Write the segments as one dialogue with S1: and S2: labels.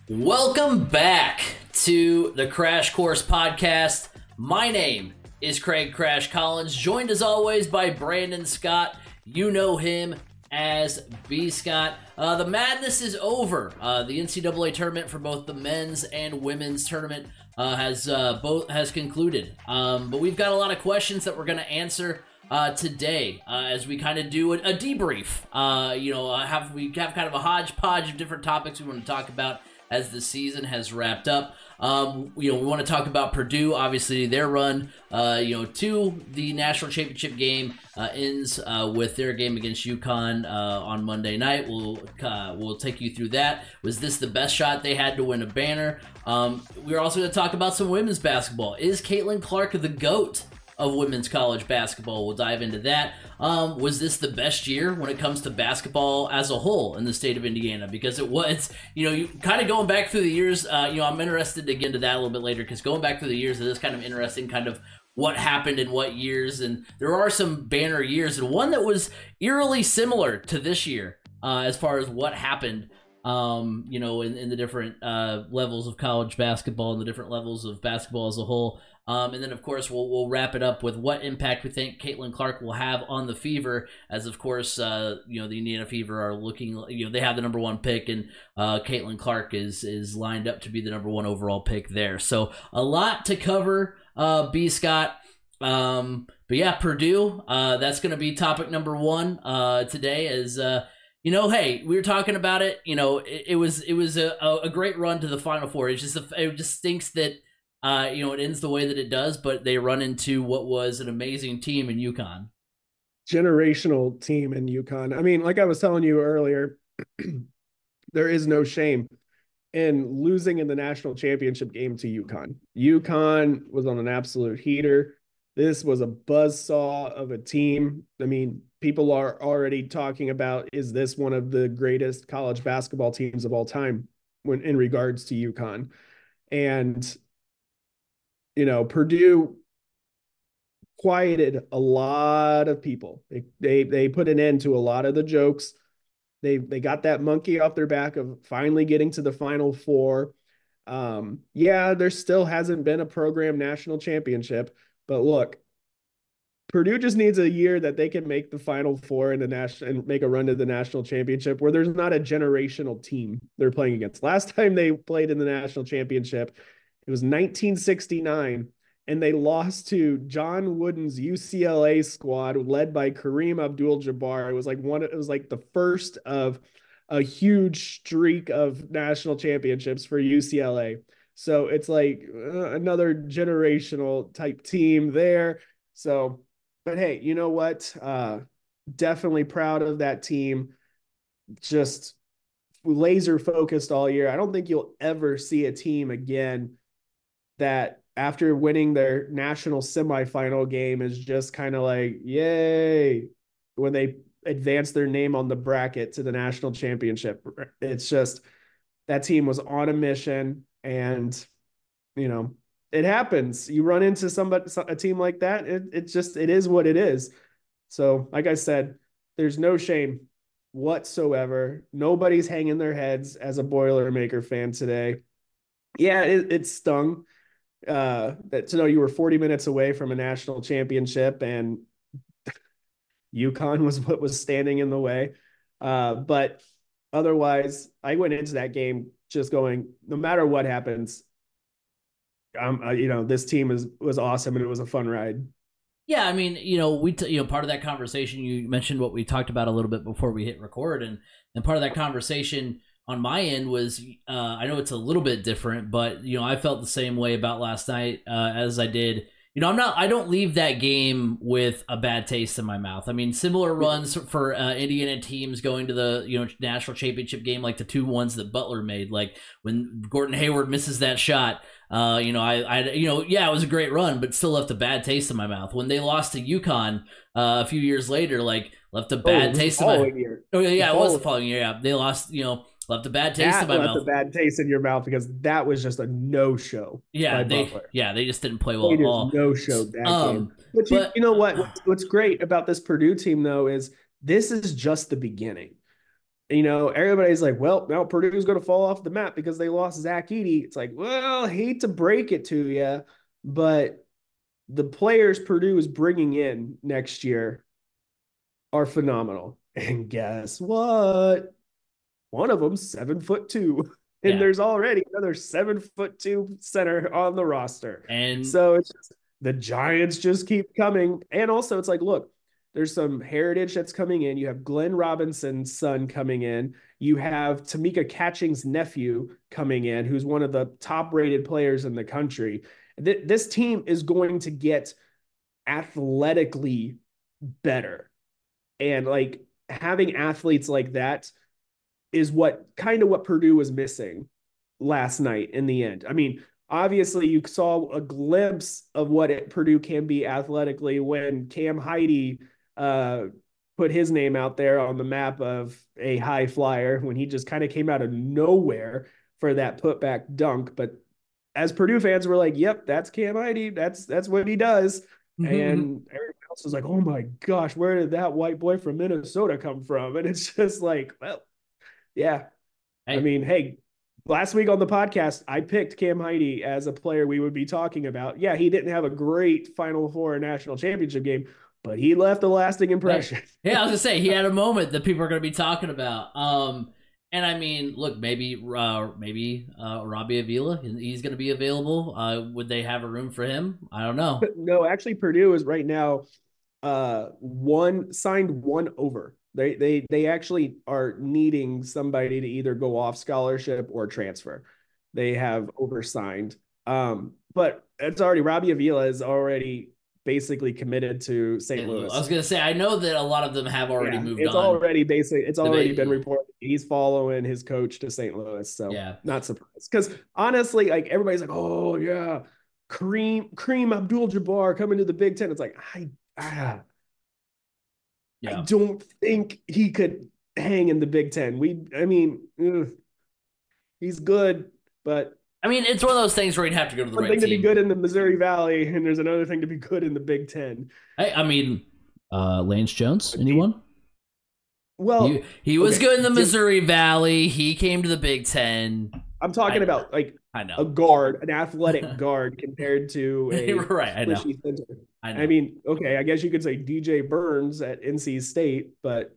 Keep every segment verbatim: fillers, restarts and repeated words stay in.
S1: Welcome back to the Crash Course Podcast. My name is Craig Crash Collins, joined as always by Brandon Scott. You know him as B. Scott. Uh, the madness is over. Uh, the N C double A tournament for both the men's and women's tournament uh, has uh, both has concluded. Um, but we've got a lot of questions that we're going to answer uh, today uh, as we kind of do a, a debrief. Uh, you know, uh, have we have kind of a hodgepodge of different topics we want to talk about as the season has wrapped up. Um, you know, we want to talk about Purdue. Obviously, their run, uh, you know, to the national championship game uh, ends uh, with their game against UConn uh, on Monday night. We'll uh, we'll take you through that. Was this the best shot they had to win a banner? Um, we're also going to talk about some women's basketball. Is Caitlin Clark the GOAT of women's college basketball? We'll dive into that. Um, was this the best year when it comes to basketball as a whole in the state of Indiana? Because it was, you know, you kind of going back through the years, uh, you know, I'm interested to get into that a little bit later, because going back through the years, it is kind of interesting kind of what happened in what years. And there are some banner years, and one that was eerily similar to this year uh, as far as what happened, um, you know, in, in the different uh, levels of college basketball and the different levels of basketball as a whole. Um, and then, of course, we'll we'll wrap it up with what impact we think Caitlin Clark will have on the Fever, as, of course, uh, you know, the Indiana Fever are looking, you know, they have the number one pick, and uh, Caitlin Clark is is lined up to be the number one overall pick there. So a lot to cover, uh, B. Scott. Um, but yeah, Purdue, uh, that's going to be topic number one uh, today. Is uh, you know, hey, we were talking about it. You know, it, it was it was a, a great run to the Final Four. It's just a, it just stinks that. Uh, you know, it ends the way that it does, but they run into what was an amazing team in UConn.
S2: Generational team in UConn. I mean, like I was telling you earlier, there is no shame in losing in the national championship game to UConn. UConn was on an absolute heater. This was a buzzsaw of a team. I mean, people are already talking about, is this one of the greatest college basketball teams of all time when in regards to UConn? And you know, Purdue quieted a lot of people. They, they they put an end to a lot of the jokes. They they got that monkey off their back of finally getting to the Final Four. Um, yeah, there still hasn't been a program national championship, but look, Purdue just needs a year that they can make the Final Four in the national and make a run to the national championship where there's not a generational team they're playing against. Last time they played in the national championship, it was nineteen sixty-nine, and they lost to John Wooden's U C L A squad led by Kareem Abdul-Jabbar. It was like one. It was like the first of a huge streak of national championships for U C L A. So it's like uh, another generational type team there. So, but hey, you know what? Uh, definitely proud of that team. Just laser focused all year. I don't think you'll ever see a team again that after winning their national semifinal game is just kind of like, yay, when they advance their name on the bracket to the national championship. It's just, that team was on a mission, and, you know, it happens. You run into somebody, a team like that, it, it just, it is what it is. So, like I said, there's no shame whatsoever. Nobody's hanging their heads as a Boilermaker fan today. Yeah, it, it stung. Uh, that to know you were forty minutes away from a national championship, and UConn was what was standing in the way. Uh, but otherwise, I went into that game just going, no matter what happens, um, uh, you know, this team is was awesome, and it was a fun ride.
S1: Yeah, I mean, you know, we t- you know part of that conversation, you mentioned what we talked about a little bit before we hit record, and and part of that conversation on my end was, uh, I know it's a little bit different, but, you know, I felt the same way about last night uh, as I did. You know, I'm not, I don't leave that game with a bad taste in my mouth. I mean, similar runs for uh, Indiana teams going to the, you know, national championship game, like the two ones that Butler made, like when Gordon Hayward misses that shot, uh, you know, I, I, you know, yeah, it was a great run, but still left a bad taste in my mouth. When they lost to UConn uh, a few years later, like left a bad oh, taste in my mouth. Oh, yeah, it was the following year. Yeah, they lost, you know, left a bad taste
S2: that
S1: in my
S2: left
S1: mouth.
S2: Left a bad taste in your mouth because that was just a no-show.
S1: Yeah, they Butler. yeah they just didn't play well
S2: they
S1: at all.
S2: No-show that
S1: um,
S2: game. But, but you, you know what? What's, what's great about this Purdue team though is this is just the beginning. you know, everybody's like, well, now Purdue's going to fall off the map because they lost Zach Edey. It's like, well, I hate to break it to you, but the players Purdue is bringing in next year are phenomenal. And guess what? One of them seven foot two, and
S1: Yeah.
S2: there's already another seven foot two center on the roster.
S1: And
S2: So it's just, the Giants just keep coming. And also, it's like, look, there's some heritage that's coming in. You have Glenn Robinson's son coming in. You have Tamika Catching's nephew coming in, who's one of the top rated players in the country. This team is going to get athletically better. And like having athletes like that is what kind of what Purdue was missing last night in the end. I mean, obviously you saw a glimpse of what it, Purdue can be athletically when Cam Heide uh, put his name out there on the map of a high flyer when he just kind of came out of nowhere for that putback dunk. But as Purdue fans were like, yep, that's Cam Heide. That's that's what he does. And everyone else was like, oh my gosh, where did that white boy from Minnesota come from? And it's just like, well, yeah. Hey. I mean, hey, last week on the podcast, I picked Cam Heide as a player we would be talking about. Yeah, he didn't have a great Final Four national championship game, but he left a lasting impression.
S1: Yeah, I was gonna say he had a moment that people are gonna be talking about. Um, and I mean, look, maybe uh, maybe uh, Robbie Avila, he's gonna be available. Uh, would they have a room for him? I don't know.
S2: No, actually, Purdue is right now uh, one signed one over. They they they actually are needing somebody to either go off scholarship or transfer. They have oversigned. Um, but it's already Robbie Avila is already basically committed to Saint Louis.
S1: I was gonna say I know that a lot of them have already yeah, moved
S2: it's
S1: on.
S2: already basic. It's already been reported. He's following his coach to Saint Louis. So
S1: yeah,
S2: not surprised. Because honestly, like everybody's like, oh yeah, Kareem Kareem Abdul-Jabbar coming to the Big Ten. It's like I ah. Yeah. I don't think he could hang in the Big Ten. We, I mean, ugh, he's good, but
S1: I mean, it's one of those things where he'd have to go to the
S2: one
S1: right
S2: thing
S1: team.
S2: to be good in the Missouri Valley, and there's another thing to be good in the Big Ten.
S1: I, I mean, uh, Lance Jones, anyone?
S2: Well,
S1: he, he was okay. good in the Missouri Valley. He came to the Big Ten.
S2: I'm talking I, about like
S1: I know.
S2: a guard, an athletic guard compared to a
S1: right. I know.
S2: Center.
S1: I know.
S2: I mean, okay, I guess you could say D J Burns at N C State, but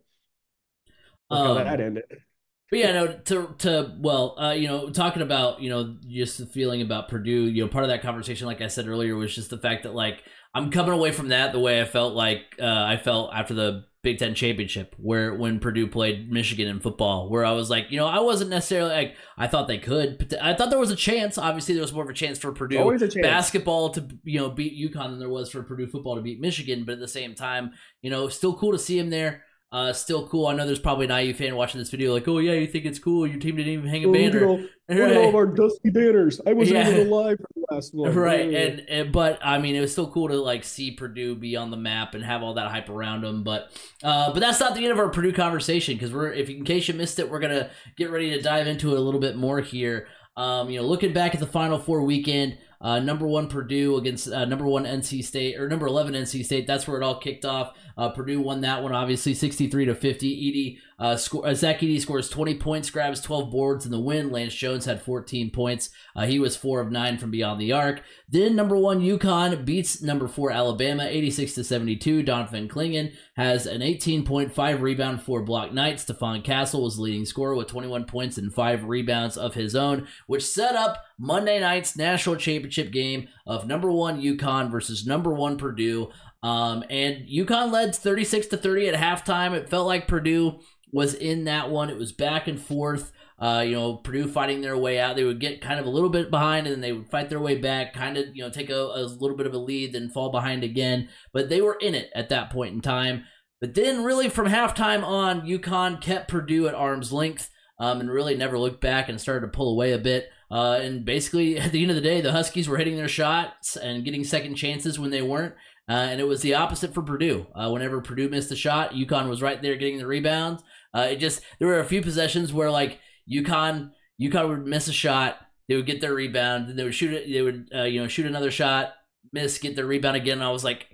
S2: look um, how that ended.
S1: But yeah, no, to to well, uh, you know, talking about, you know, just the feeling about Purdue, you know, part of that conversation, like I said earlier, was just the fact that like I'm coming away from that the way I felt like uh, I felt after the Big Ten championship, where when Purdue played Michigan in football, where I was like, you know, I wasn't necessarily like I thought they could. I thought there was a chance. Obviously, there was more of a chance for Purdue
S2: Always a chance.
S1: basketball to, you know, beat UConn than there was for Purdue football to beat Michigan. But at the same time, you know, still cool to see him there. Uh, still cool. I know there's probably an I U fan watching this video like, oh, yeah, you think it's cool? Your team didn't even hang a
S2: oh,
S1: banner.
S2: One of all of our dusty banners. I wasn't yeah. even alive for the last one.
S1: Right. Yeah. And, and But, I mean, it was still cool to, like, see Purdue be on the map and have all that hype around them. But uh, but that's not the end of our Purdue conversation because, we're if in case you missed it, we're going to get ready to dive into it a little bit more here. Um, you know, looking back at the Final Four weekend, uh, number one Purdue against uh, number one N C State, or number eleven N C State. That's where it all kicked off. Uh, Purdue won that one, obviously, sixty-three to fifty. Edey, uh, score, uh, Zach Edey scores twenty points, grabs twelve boards in the win. Lance Jones had fourteen points. Uh, he was four of nine from beyond the arc. Then number one UConn beats number four Alabama, eighty-six to seventy-two. Donovan Clingan has an eighteen point five rebound, four block night. Stephon Castle was the leading scorer with twenty-one points and five rebounds of his own, which set up Monday night's national championship game of number one UConn versus number one Purdue. Um, and UConn led thirty-six to thirty at halftime. It felt like Purdue was in that one. It was back and forth. Uh, you know, Purdue fighting their way out. They would get kind of a little bit behind, and then they would fight their way back, kind of, you know, take a, a little bit of a lead, then fall behind again. But they were in it at that point in time. But then really from halftime on, UConn kept Purdue at arm's length um, and really never looked back and started to pull away a bit. Uh, and basically, at the end of the day, the Huskies were hitting their shots and getting second chances when they weren't. Uh, and it was the opposite for Purdue. Uh, whenever Purdue missed a shot, UConn was right there getting the rebounds. Uh, it just there were a few possessions where like UConn UConn would miss a shot, they would get their rebound, then they would shoot it, they would uh, you know shoot another shot, miss, get their rebound again. And I was like,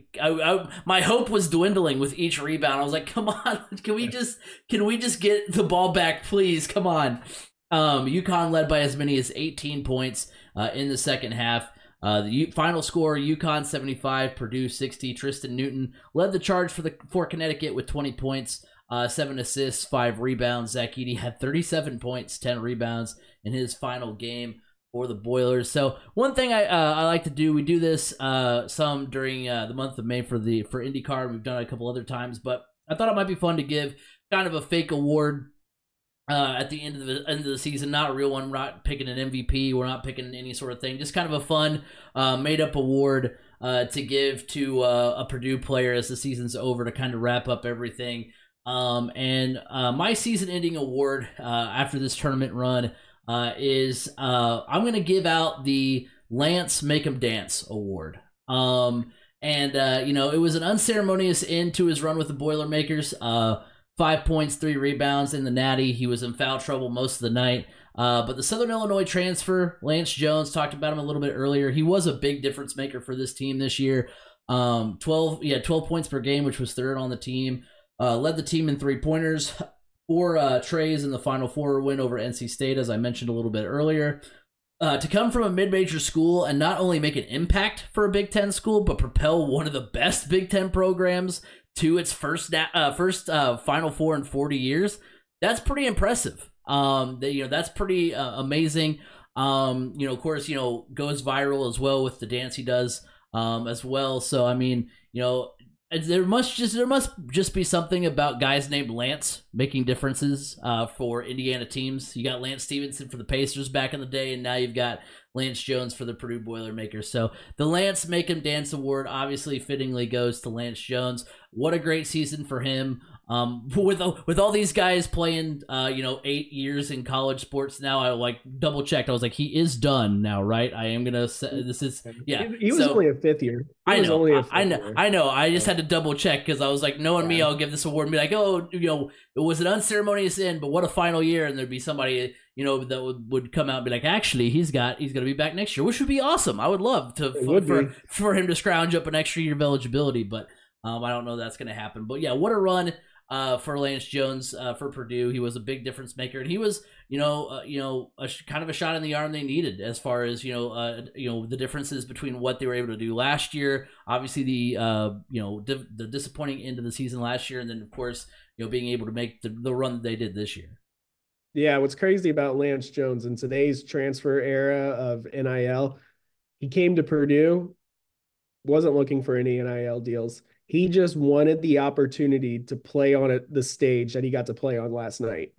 S1: I, I, my hope was dwindling with each rebound. I was like, come on, can we just can we just get the ball back, please? Come on. Um, UConn led by as many as eighteen points uh, in the second half. Uh, the U- final score: UConn seventy-five, Purdue sixty. Tristan Newton led the charge for the for Connecticut with twenty points, uh, seven assists, five rebounds. Zach Edey had thirty-seven points, ten rebounds in his final game for the Boilers. So one thing I uh, I like to do, we do this uh, some during uh, the month of May for the for IndyCar. We've done it a couple other times, but I thought it might be fun to give kind of a fake award uh, at the end of the end of the season. Not a real one. We're not picking an M V P. We're not picking any sort of thing. Just kind of a fun uh, made up award uh, to give to uh, a Purdue player as the season's over to kind of wrap up everything. Um, and uh, my season-ending award uh, after this tournament run. Uh, is uh, I'm going to give out the Lance Make 'em Dance Award. Um, and, uh, you know, it was an unceremonious end to his run with the Boilermakers. Uh, five points, three rebounds in the Natty. He was in foul trouble most of the night. Uh, but the Southern Illinois transfer, Lance Jones, talked about him a little bit earlier. He was a big difference maker for this team this year. Um, twelve, yeah, twelve points per game, which was third on the team. Uh, led the team in three-pointers. Four uh, trays in the Final Four win over N C State, as I mentioned a little bit earlier. Uh, to come from a mid-major school and not only make an impact for a Big Ten school, but propel one of the best Big Ten programs to its first uh, first uh, Final Four in forty years, that's pretty impressive. Um, that, you know, that's pretty uh, amazing. Um, you know, of course, you know, goes viral as well with the dance he does um, as well. So, I mean, you know, There must just there must just be something about guys named Lance making differences uh, for Indiana teams. You got Lance Stevenson for the Pacers back in the day, and now you've got Lance Jones for the Purdue Boilermakers. So the Lance Make 'em Dance Award obviously fittingly goes to Lance Jones. What a great season for him. Um, with with all these guys playing, uh, you know, eight years in college sports now, I like double checked. I was like, he is done now, right? I am gonna say this is yeah.
S2: He, he was
S1: so,
S2: only a fifth year. He
S1: I know,
S2: only a
S1: I know,
S2: year.
S1: I know. I just had to double check because I was like, knowing yeah. me, I'll give this award and be like, oh, you know, it was an unceremonious end, but what a final year, and there'd be somebody, you know, that would, would come out and be like, actually, he's got he's gonna be back next year, which would be awesome. I would love to for, for for him to scrounge up an extra year of eligibility, but um, I don't know that's gonna happen. But yeah, what a run. Uh, for Lance Jones uh, for Purdue. He was a big difference maker, and he was, you know, uh, you know, a sh- kind of a shot in the arm they needed as far as you know, uh, you know, the differences between what they were able to do last year. Obviously, the uh, you know, di- the disappointing end of the season last year, and then of course, you know, being able to make the, the run that they did this year.
S2: Yeah, what's crazy about Lance Jones in today's transfer era of N I L, he came to Purdue, wasn't looking for any N I L deals. He just wanted the opportunity to play on it, the stage that he got to play on last night.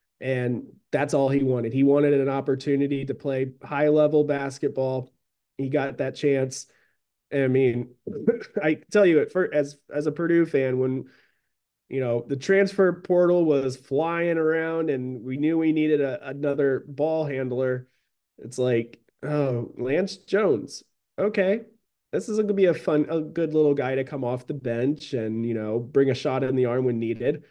S2: And that's all he wanted. He wanted an opportunity to play high level basketball. He got that chance. I mean, I tell you it for as, as a Purdue fan, when, you know, the transfer portal was flying around and we knew we needed a, another ball handler. It's like, oh, Lance Jones. Okay. This is going to be a fun, a good little guy to come off the bench and, you know, bring a shot in the arm when needed.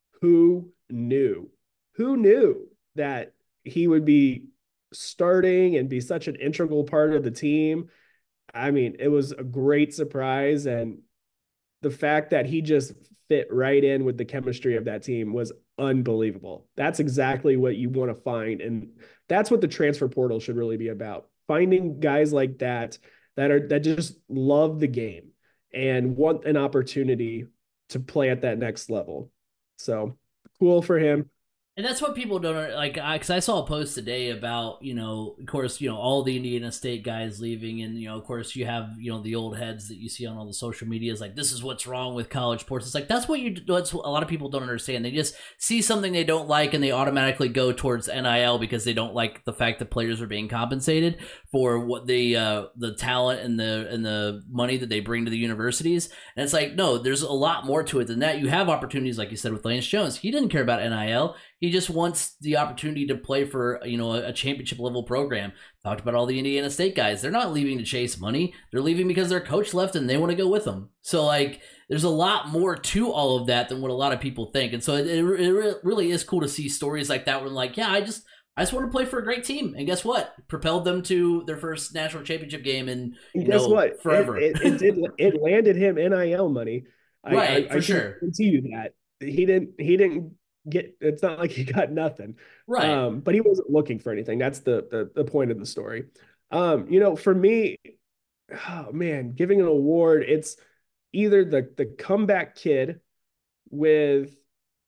S2: Who knew? Who knew that he would be starting and be such an integral part of the team? I mean, it was a great surprise. And the fact that he just fit right in with the chemistry of that team was unbelievable. That's exactly what you want to find. And that's what the transfer portal should really be about. Finding guys like that that are that just love the game and want an opportunity to play at that next level. So cool for him.
S1: And that's what people don't like, because I, I saw a post today about, you know, of course, you know, all the Indiana State guys leaving. And, you know, of course, you have, you know, the old heads that you see on all the social media is like, this is what's wrong with college sports. It's like, that's what you, that's what a lot of people don't understand. They just see something they don't like and they automatically go towards N I L because they don't like the fact that players are being compensated for what the, uh, the talent and the, and the money that they bring to the universities. And it's like, no, there's a lot more to it than that. You have opportunities, like you said, with Lance Jones. He didn't care about N I L. He just wants the opportunity to play for, you know, a championship level program. Talked about all the Indiana State guys. They're not leaving to chase money. They're leaving because their coach left and they want to go with them. So, like, there's a lot more to all of that than what a lot of people think. And so it, it, it really is cool to see stories like that where, like, yeah, I just I just want to play for a great team, and guess what? Propelled them to their first national championship game in
S2: And
S1: you
S2: guess
S1: know
S2: what? It,
S1: forever.
S2: it, it did it landed him N I L money. I, I
S1: Right, for
S2: I can
S1: sure.
S2: guarantee you that he didn't he didn't get. It's not like he got nothing.
S1: Right.
S2: Um, but he wasn't looking for anything. That's the the, the point of the story. Um, you know, for me, oh man, giving an award, it's either the the comeback kid with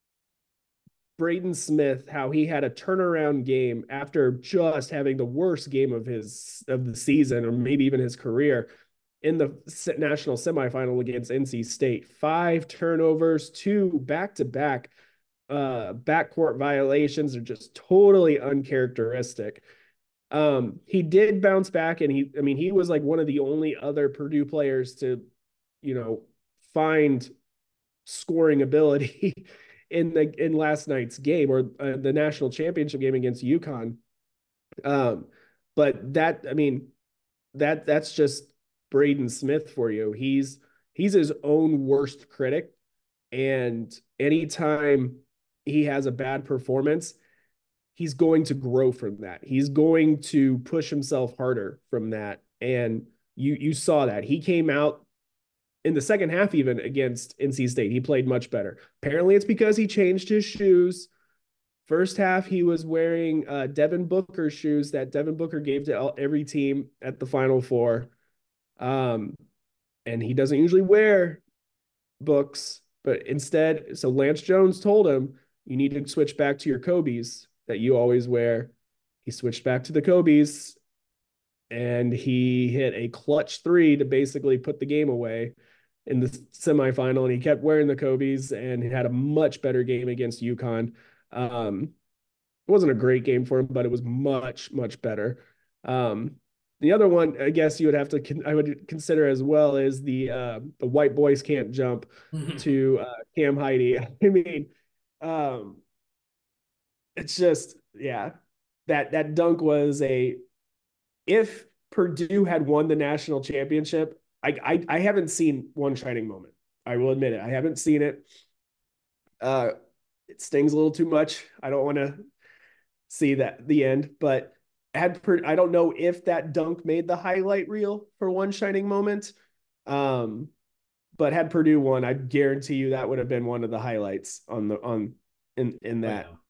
S2: Braden Smith, how he had a turnaround game after just having the worst game of his of the season, or maybe even his career, in the national semifinal against N C State. Five turnovers, two back-to-back uh, backcourt violations are just totally uncharacteristic. Um, he did bounce back, and he, I mean, he was like one of the only other Purdue players to, you know, find scoring ability in the in last night's game, or uh, the national championship game against UConn. Um, but that, I mean, that that's just Braden Smith for you. He's he's his own worst critic, and anytime he has a bad performance, he's going to grow from that. He's going to push himself harder from that. And you you saw that. He came out in the second half, even against N C State, he played much better. Apparently, it's because he changed his shoes. First half, he was wearing uh, Devin Booker shoes that Devin Booker gave to every team at the Final Four. Um, and he doesn't usually wear books, but instead, so Lance Jones told him, you need to switch back to your Kobe's that you always wear. He switched back to the Kobe's, and he hit a clutch three to basically put the game away in the semifinal, and he kept wearing the Kobe's, and he had a much better game against UConn. Um, it wasn't a great game for him, but it was much, much better. Um, the other one, I guess you would have to, I would consider as well, is the uh, the white boys can't jump to uh, Cam Heidi. I mean, um, it's just, yeah, that that dunk was a, if Purdue had won the national championship, I, I I haven't seen one shining moment. I will admit it. I haven't seen it. Uh, it stings a little too much. I don't want to see that the end, but had I don't know if that dunk made the highlight reel for one shining moment. Um, but had Purdue won, I guarantee you that would have been one of the highlights on the on in in that.
S1: Oh, yeah.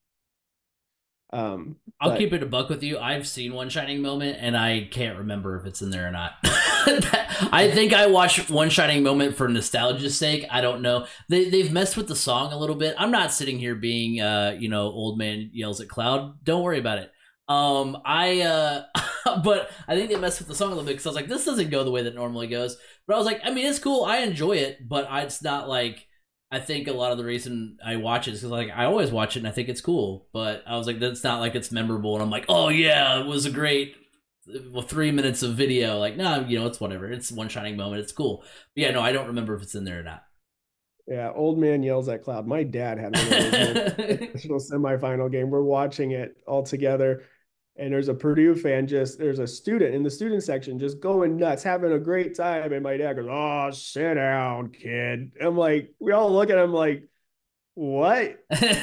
S2: Um,
S1: I'll
S2: but,
S1: keep it a buck with you. I've seen One Shining Moment, and I can't remember if it's in there or not. I think I watched One Shining Moment for nostalgia's sake. I don't know. They they've messed with the song a little bit. I'm not sitting here being, uh, you know, old man yells at cloud. Don't worry about it. Um, I, uh, but I think they messed with the song a little bit because I was like, this doesn't go the way that it normally goes. But I was like, I mean, it's cool. I enjoy it, but I, it's not like. I think a lot of the reason I watch it is because like I always watch it and I think it's cool, but I was like, that's not like it's memorable, and I'm like, oh yeah, it was a great well, three minutes of video. Like, no, you know, it's whatever. It's one shining moment. It's cool. But yeah, no, I don't remember if it's in there or not.
S2: Yeah, old man yells at cloud. My dad had one of those national semifinal game. We're watching it all together, and there's a Purdue fan, just there's a student in the student section just going nuts, having a great time. And my dad goes, "Oh, sit down, kid." I'm like, we all look at him like, what?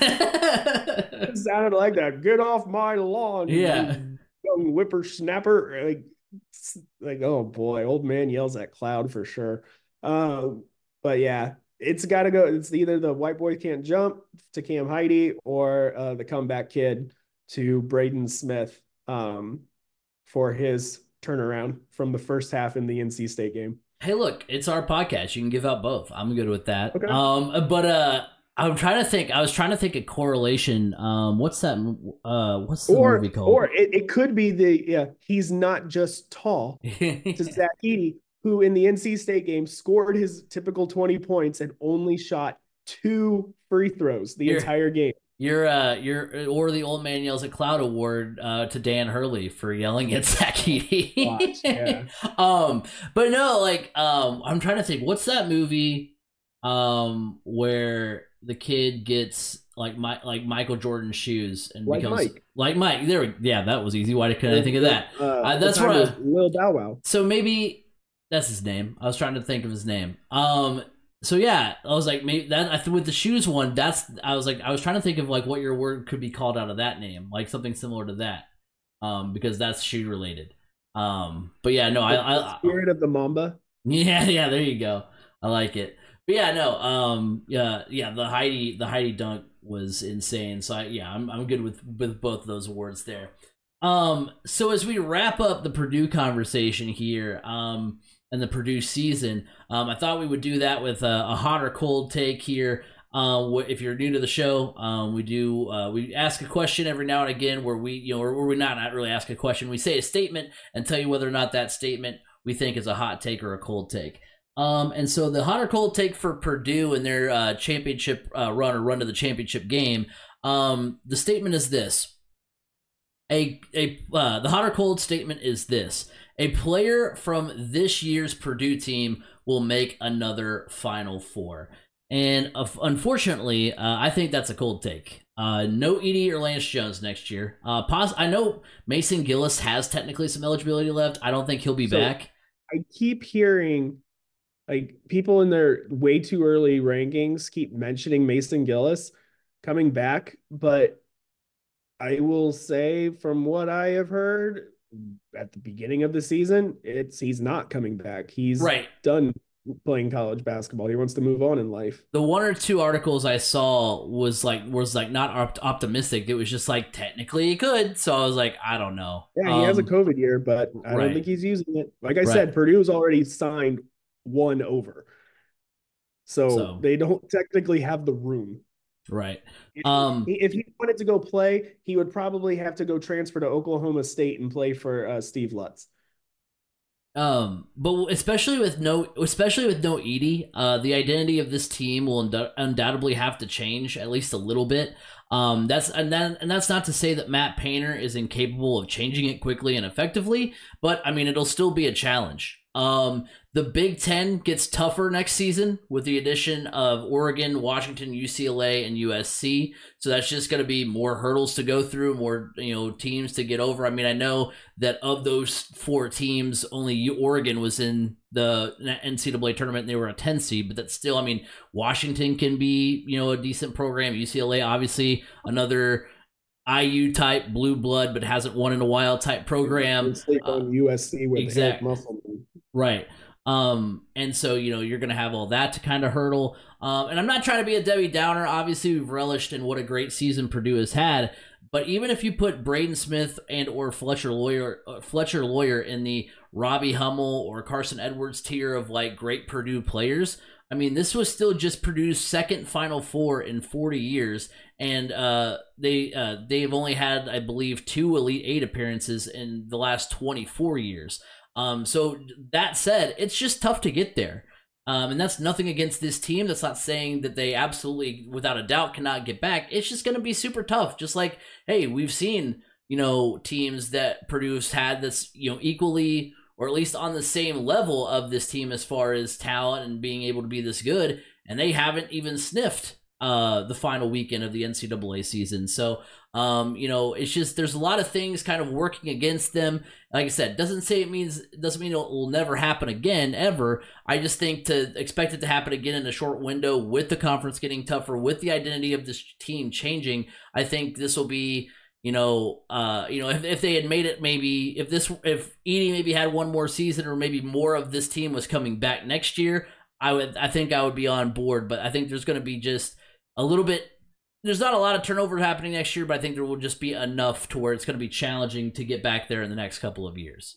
S2: It sounded like that. Get off my lawn,
S1: Yeah.
S2: you young whippersnapper. Like, like, oh boy, old man yells at cloud for sure. Um, but yeah, it's got to go. It's either the white boy can't jump to Cam Heidi, or uh, the comeback kid to Braden Smith, um, for his turnaround from the first half in the N C State game.
S1: Hey, look, it's our podcast. You can give out both. I'm good with that.
S2: Okay.
S1: Um, but uh, I'm trying to think. I was trying to think a correlation. Um, what's that? Uh, what's the
S2: or,
S1: movie called?
S2: Or it, it could be the yeah. He's not just tall. To Zach Edey, who in the N C State game scored his typical twenty points and only shot two free throws the
S1: You're,
S2: entire game.
S1: You're uh you're or the old man yells at cloud award uh to Dan Hurley for yelling at Zach Edey.
S2: Yeah.
S1: um but no, like um I'm trying to think, what's that movie um where the kid gets like my like Michael Jordan's shoes and
S2: like
S1: becomes
S2: Mike.
S1: like Mike. There, yeah, that was easy. Why couldn't I think of that?
S2: Uh,
S1: uh, that's what I,
S2: Lil Bow Wow.
S1: So maybe that's his name. I was trying to think of his name. Um so yeah, I was like, maybe that I th- with the shoes one. That's I was like, I was trying to think of like what your word could be called out of that name, like something similar to that, um, because that's shoe related. Um, but yeah, no, I,
S2: The, the
S1: I, I
S2: spirit of the Mamba.
S1: yeah, yeah, there you go. I like it. But yeah, no, um, yeah, yeah, the Heidi, the Heidi dunk was insane. So I, yeah, I'm, I'm good with with both of those awards there. Um, so as we wrap up the Purdue conversation here, um, and the Purdue season, um, I thought we would do that with a, a hot or cold take here. Uh, if you're new to the show, um, we do uh, we ask a question every now and again where we, you know, or, or we not not really ask a question. We say a statement and tell you whether or not that statement we think is a hot take or a cold take. Um, and so the hot or cold take for Purdue and their uh, championship uh, run or run to the championship game, um, the statement is this: a a uh, the hot or cold statement is this: a player from this year's Purdue team will make another Final Four. And uh, unfortunately, uh, I think that's a cold take. Uh, no Edey or Lance Jones next year. Uh, pos- I know Mason Gillis has technically some eligibility left. I don't think he'll be
S2: So
S1: back.
S2: I keep hearing like people in their way too early rankings keep mentioning Mason Gillis coming back, but I will say from what I have heard at the beginning of the season, it's he's not coming back. He's
S1: Right.
S2: done playing college basketball. He wants to move on in life.
S1: The one or two articles I saw was like was like not op- optimistic. It was just like technically he could. So I was like, I don't know.
S2: Yeah, he has a
S1: Um,
S2: COVID year, but I don't
S1: right,
S2: think he's using it. Like I
S1: right.
S2: said, Purdue's already signed one over. So
S1: So
S2: they don't technically have the room.
S1: right.
S2: If he,
S1: Um,
S2: if he wanted to go play, he would probably have to go transfer to Oklahoma State and play for uh, Steve Lutz.
S1: Um, but especially with no, especially with no Edey, uh, the identity of this team will undu- undoubtedly have to change at least a little bit. Um, that's and that, and that's not to say that Matt Painter is incapable of changing it quickly and effectively, but I mean it'll still be a challenge. Um, the Big Ten gets tougher next season with the addition of Oregon, Washington, U C L A, and U S C. So that's just going to be more hurdles to go through, more you know teams to get over. I mean, I know that of those four teams, only Oregon was in the N C double A tournament and they were a ten seed, but that's still, I mean, Washington can be, you know, a decent program. U C L A, obviously, another I U type blue blood, but hasn't won in a while type program.
S2: Sleep
S1: Uh,
S2: on U S C with Eric
S1: exact,
S2: Musselman.
S1: right. Um, and so, you know, you're going to have all that to kind of hurdle. Um, and I'm not trying to be a Debbie Downer. Obviously, we've relished in what a great season Purdue has had. But even if you put Braden Smith and or Fletcher Lawyer, uh, Fletcher Lawyer in the Robbie Hummel or Carson Edwards tier of like great Purdue players, I mean, this was still just Purdue's second Final Four in forty years, and uh, they uh, they've only had, I believe, two Elite Eight appearances in the last twenty-four years. Um, so that said, it's just tough to get there. Um, and that's nothing against this team. That's not saying that they absolutely, without a doubt, cannot get back. It's just going to be super tough. Just like, hey, we've seen, you know, teams that Purdue's had that's, you know, equally or at least on the same level of this team as far as talent and being able to be this good, and they haven't even sniffed uh, the final weekend of the N C double A season. So, um, you know, it's just there's a lot of things kind of working against them. Like I said, doesn't say it means doesn't mean it will never happen again ever. I just think to expect it to happen again in a short window with the conference getting tougher, with the identity of this team changing, I think this will be. You know, uh, you know, if, if they had made it, maybe if this, if Edey maybe had one more season, or maybe more of this team was coming back next year, I would, I think I would be on board. But I think there's going to be just a little bit. There's not a lot of turnover happening next year, but I think there will just be enough to where it's going to be challenging to get back there in the next couple of years.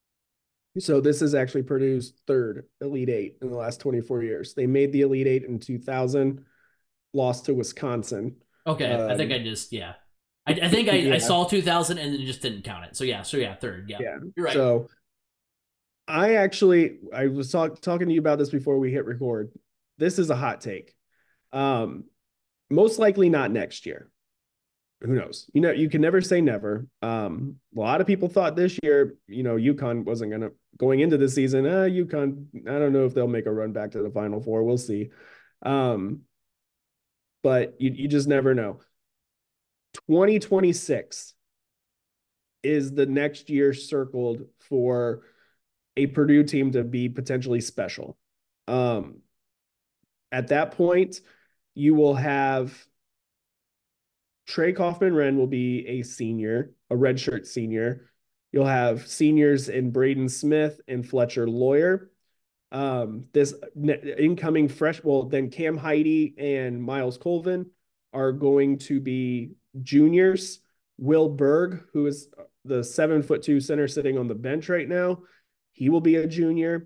S2: So this is actually Purdue's third Elite Eight in the last twenty-four years. They made the Elite Eight in two thousand, lost to Wisconsin.
S1: Okay, um, I think I just yeah. I, I think I, yeah. I saw two thousand and then just didn't count it. So yeah, so yeah, third. Yeah,
S2: yeah.
S1: You're right.
S2: So I actually, I was talk, talking to you about this before we hit record. This is a hot take. Um, most likely not next year. Who knows? You know, you can never say never. Um, a lot of people thought this year, you know, UConn wasn't going to, going into the season, uh, UConn, I don't know if they'll make a run back to the Final Four. We'll see. Um, but you, you just never know. twenty twenty-six is the next year circled for a Purdue team to be potentially special. Um, at that point, you will have Trey Kaufman-Renn will be a senior, a redshirt senior. You'll have seniors in Braden Smith and Fletcher Loyer. Um, this incoming fresh, well, then Cam Heide and Miles Colvin are going to be juniors. Will Berg, who is the seven foot two center sitting on the bench right now, he will be a junior.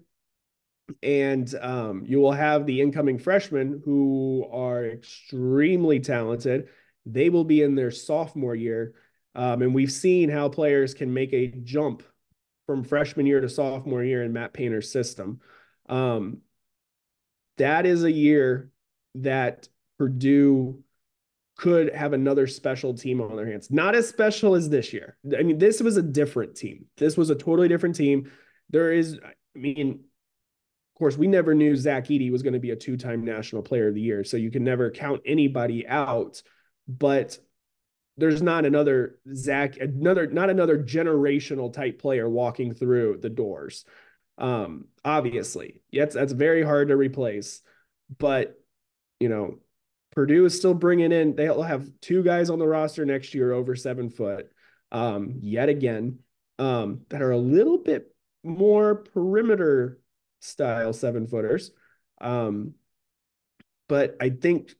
S2: And um, you will have the incoming freshmen who are extremely talented. They will be in their sophomore year. Um, and we've seen how players can make a jump from freshman year to sophomore year in Matt Painter's system. Um, that is a year that Purdue could have another special team on their hands. Not as special as this year. I mean, this was a different team. This was a totally different team. There is, I mean, of course, we never knew Zach Edey was going to be a two-time National Player of the Year, so you can never count anybody out. But there's not another Zach, another not another generational type player walking through the doors. Um, obviously, yes, that's very hard to replace. But you know, Purdue is still bringing in. They'll have two guys on the roster next year over seven foot, um, yet again, um, that are a little bit more perimeter style seven footers. Um, but I think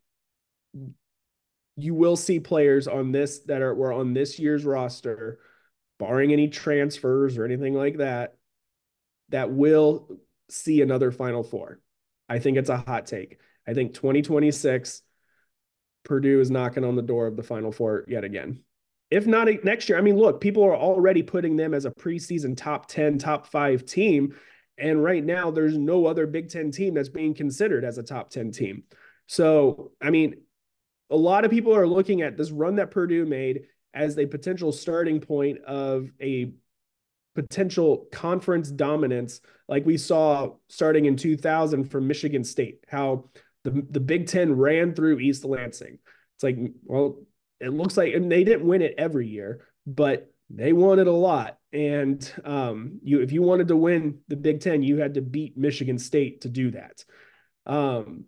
S2: you will see players on this that are were on this year's roster, barring any transfers or anything like that, that will see another Final Four. I think it's a hot take. I think twenty twenty-six, Purdue is knocking on the door of the Final Four yet again. If not next year, I mean, look, people are already putting them as a preseason top ten, top five team. And right now, there's no other Big Ten team that's being considered as a top ten team. So, I mean, a lot of people are looking at this run that Purdue made as a potential starting point of a potential conference dominance, like we saw starting in two thousand from Michigan State, how the, the Big Ten ran through East Lansing. It's like, well, it looks like, and they didn't win it every year, but they won it a lot. And um, you, if you wanted to win the Big Ten, you had to beat Michigan State to do that. Um,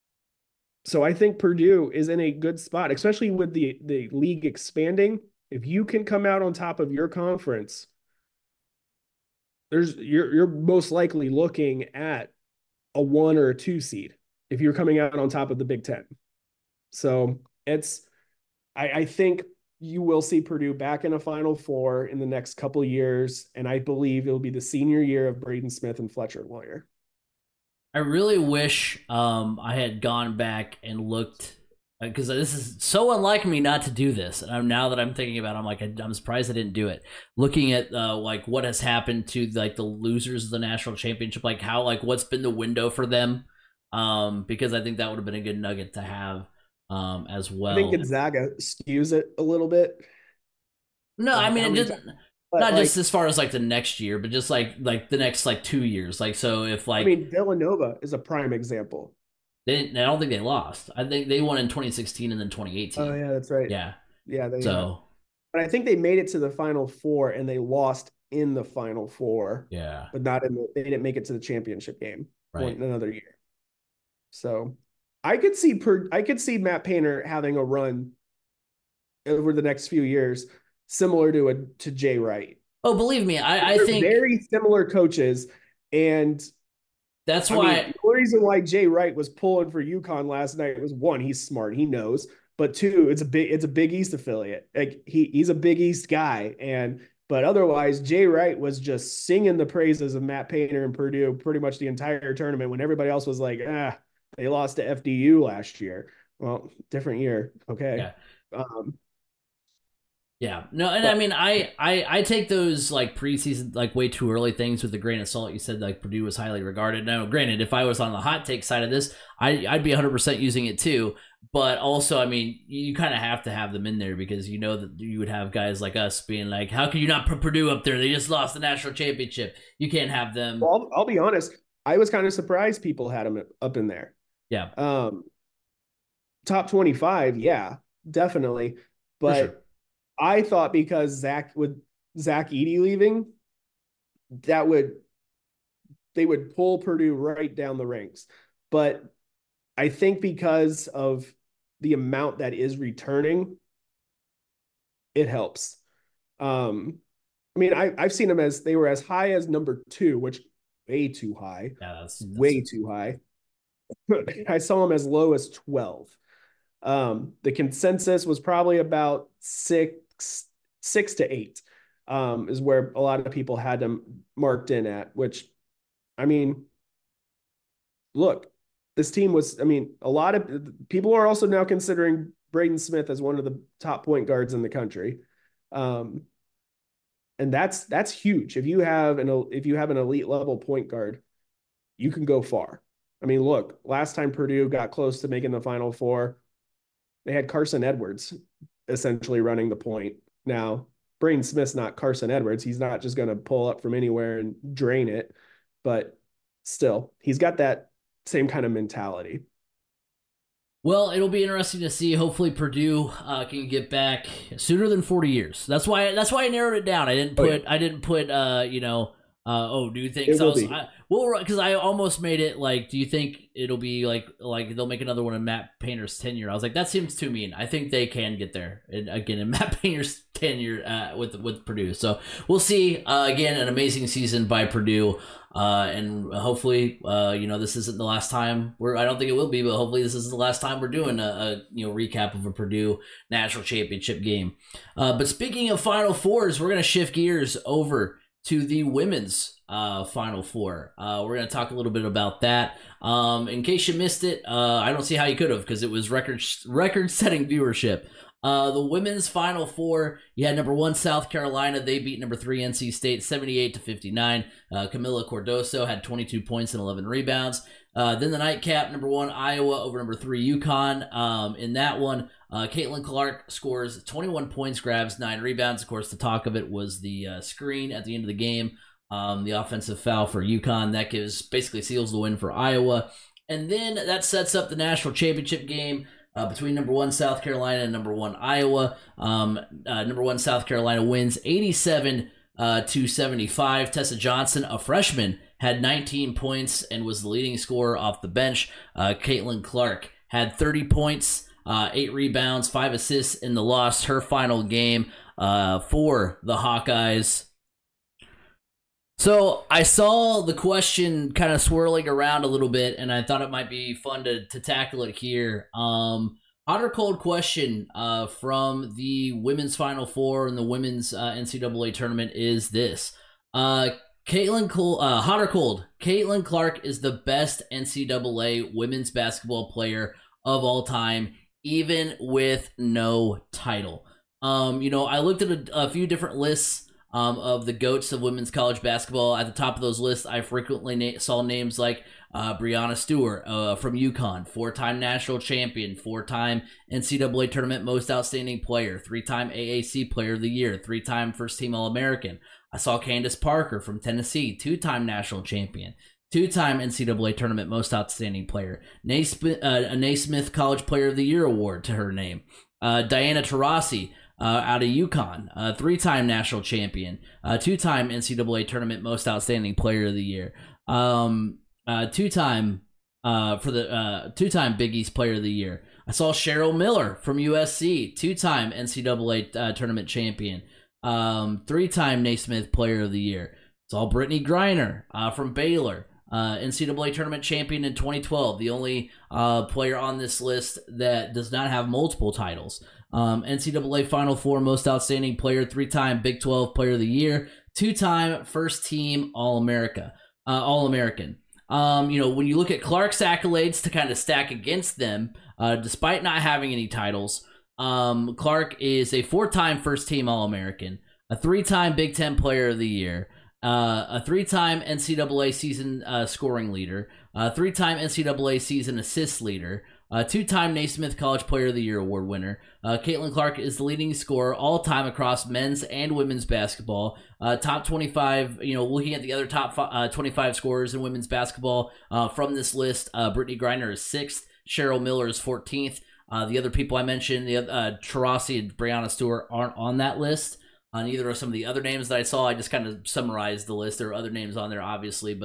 S2: so I think Purdue is in a good spot, especially with the, the league expanding. If you can come out on top of your conference, there's you're you're most likely looking at a one or a two seed if you're coming out on top of the Big Ten. So it's I, I think you will see Purdue back in a Final Four in the next couple of years, and I believe it'll be the senior year of Braden Smith and Fletcher Loyer.
S1: I really wish um, I had gone back and looked, because this is so unlike me not to do this. And I'm, now that I'm thinking about it, I'm like, I'm surprised I didn't do it. Looking at uh, like what has happened to like the losers of the national championship, like how, like what's been the window for them, um, because I think that would have been a good nugget to have um, as well.
S2: I think Gonzaga skews it a little bit.
S1: No, I mean, it just,
S2: but
S1: not
S2: like,
S1: just as far as like the next year, but just like like the next like two years. Like, so if like,
S2: I mean, Villanova is a prime example.
S1: They didn't, I don't think they lost. I think they won in twenty sixteen and then twenty eighteen.
S2: Oh yeah, that's right.
S1: Yeah,
S2: yeah. They,
S1: so,
S2: but I think they made it to the Final Four and they lost in the Final Four.
S1: Yeah,
S2: but not in the, they didn't make it to the championship game.
S1: Right.
S2: Another year. So I could see per, I could see Matt Painter having a run over the next few years, similar to a to Jay Wright.
S1: Oh, believe me, I, I think
S2: very similar coaches, and
S1: that's
S2: I
S1: why
S2: mean, the reason why Jay Wright was pulling for UConn last night was, one, he's smart, he knows, but two, it's a big it's a Big East affiliate. Like he he's a Big East guy, and but otherwise, Jay Wright was just singing the praises of Matt Painter and Purdue pretty much the entire tournament when everybody else was like, ah, they lost to F D U last year. Well, different year, okay.
S1: Yeah.
S2: Um,
S1: Yeah, no, and but, I mean, I, I I take those like preseason, like way too early things with a grain of salt. You said like Purdue was highly regarded. Now, granted, if I was on the hot take side of this, I I'd be one hundred percent using it too. But also, I mean, you kind of have to have them in there because you know that you would have guys like us being like, "How can you not put Purdue up there? They just lost the national championship. You can't have them."
S2: Well, I'll, I'll be honest. I was kind of surprised people had them up in there.
S1: Yeah.
S2: Um, top twenty-five, yeah, definitely, but. I thought because Zach with Zach Edey leaving, that would they would pull Purdue right down the ranks. But I think because of the amount that is returning, it helps. Um, I mean, I, I've seen them as they were as high as number two, which way too high,
S1: Yeah, that's that's
S2: way too high. I saw them as low as twelve. Um, the consensus was probably about six, six to eight, um, is where a lot of people had them marked in at, which, I mean, look, this team was, I mean, a lot of people are also now considering Braden Smith as one of the top point guards in the country. Um, and that's that's huge. If you have an if you have an elite level point guard, you can go far. I mean, look, last time Purdue got close to making the Final Four, they had Carson Edwards essentially running the point. Now, Braden Smith's not Carson Edwards. He's not just going to pull up from anywhere and drain it, but still, he's got that same kind of mentality.
S1: Well, it'll be interesting to see. Hopefully, Purdue uh, can get back sooner than forty years. That's why. That's why I narrowed it down. I didn't put. Oh, yeah. I didn't put. Uh, you know. Uh, oh, do you think? It will I was, be. I, well, because I almost made it like, do you think it'll be like like they'll make another one in Matt Painter's tenure? I was like, that seems too mean. I think they can get there and, again in Matt Painter's tenure uh, with with Purdue. So we'll see. Uh, again, an amazing season by Purdue, uh, and hopefully, uh, you know, this isn't the last time. We're I don't think it will be, but hopefully, this isn't the last time we're doing a, a you know recap of a Purdue national championship game. Uh, but speaking of Final Fours, we're gonna shift gears over to the women's uh, Final Four. Uh, we're going to talk a little bit about that. Um, in case you missed it, uh, I don't see how you could have because it was record record-setting viewership. Uh, the women's Final Four, you had number one South Carolina. They beat number three N C State seventy-eight to fifty-nine. Uh, Camila Cordoso had twenty-two points and eleven rebounds. Uh, then the nightcap, number one Iowa over number three UConn. Um, in that one, uh, Caitlin Clark scores twenty-one points, grabs nine rebounds. Of course, the talk of it was the uh, screen at the end of the game, um, the offensive foul for UConn. That gives basically seals the win for Iowa. And then that sets up the national championship game uh, between number one South Carolina and number one Iowa. Um, uh, number one South Carolina wins eighty-seven to seventy-five. Tessa Johnson, a freshman, had nineteen points and was the leading scorer off the bench. Uh, Caitlin Clark had thirty points, uh, eight rebounds, five assists in the loss. Her final game uh, for the Hawkeyes. So I saw the question kind of swirling around a little bit, and I thought it might be fun to, to tackle it here. Um, hot or cold question uh, from the women's Final Four and the women's uh, N C double A tournament is this. Uh, Caitlin Cole, uh, hot or cold, Caitlin Clark is the best N C double A women's basketball player of all time, even with no title. Um, you know, I looked at a, a few different lists um, of the GOATs of women's college basketball. At the top of those lists, I frequently na- saw names like uh, Breanna Stewart uh, from UConn, four-time national champion, four-time N C double A tournament most outstanding player, three-time A A C player of the year, three-time first-team All-American. I saw Candace Parker from Tennessee, two-time national champion, two-time N C double A tournament most outstanding player, Naismith, uh, a Naismith College Player of the Year award to her name. Uh, Diana Taurasi uh, out of UConn, uh, three-time national champion, uh, two-time N C double A tournament most outstanding player of the year, um, uh, two-time uh, for the uh, two-time Big East player of the year. I saw Cheryl Miller from U S C, two-time N C double A uh, tournament champion. Um, three-time Naismith Player of the Year. It's all Brittany Griner uh, from Baylor, uh, N C double A tournament champion in twenty twelve. The only uh, player on this list that does not have multiple titles. Um, N C double A Final Four most outstanding player, three-time Big twelve Player of the Year, two-time First Team All-America, uh, All-American. Um, you know, when you look at Clark's accolades to kind of stack against them, uh, despite not having any titles. Um, Clark is a four-time first-team All-American, a three-time Big Ten Player of the Year, uh, a three-time N C double A season uh, scoring leader, a three-time N C double A season assist leader, a two-time Naismith College Player of the Year award winner. Uh, Caitlin Clark is the leading scorer all-time across men's and women's basketball. Uh, top twenty-five, you know, looking at the other top uh, twenty-five scorers in women's basketball uh, from this list, uh, Brittany Griner is sixth, Cheryl Miller is fourteenth. Uh, the other people I mentioned, the uh, Taurasi and Breanna Stewart, aren't on that list. Uh, neither are some of the other names that I saw. I just kind of summarized the list. There are other names on there, obviously, but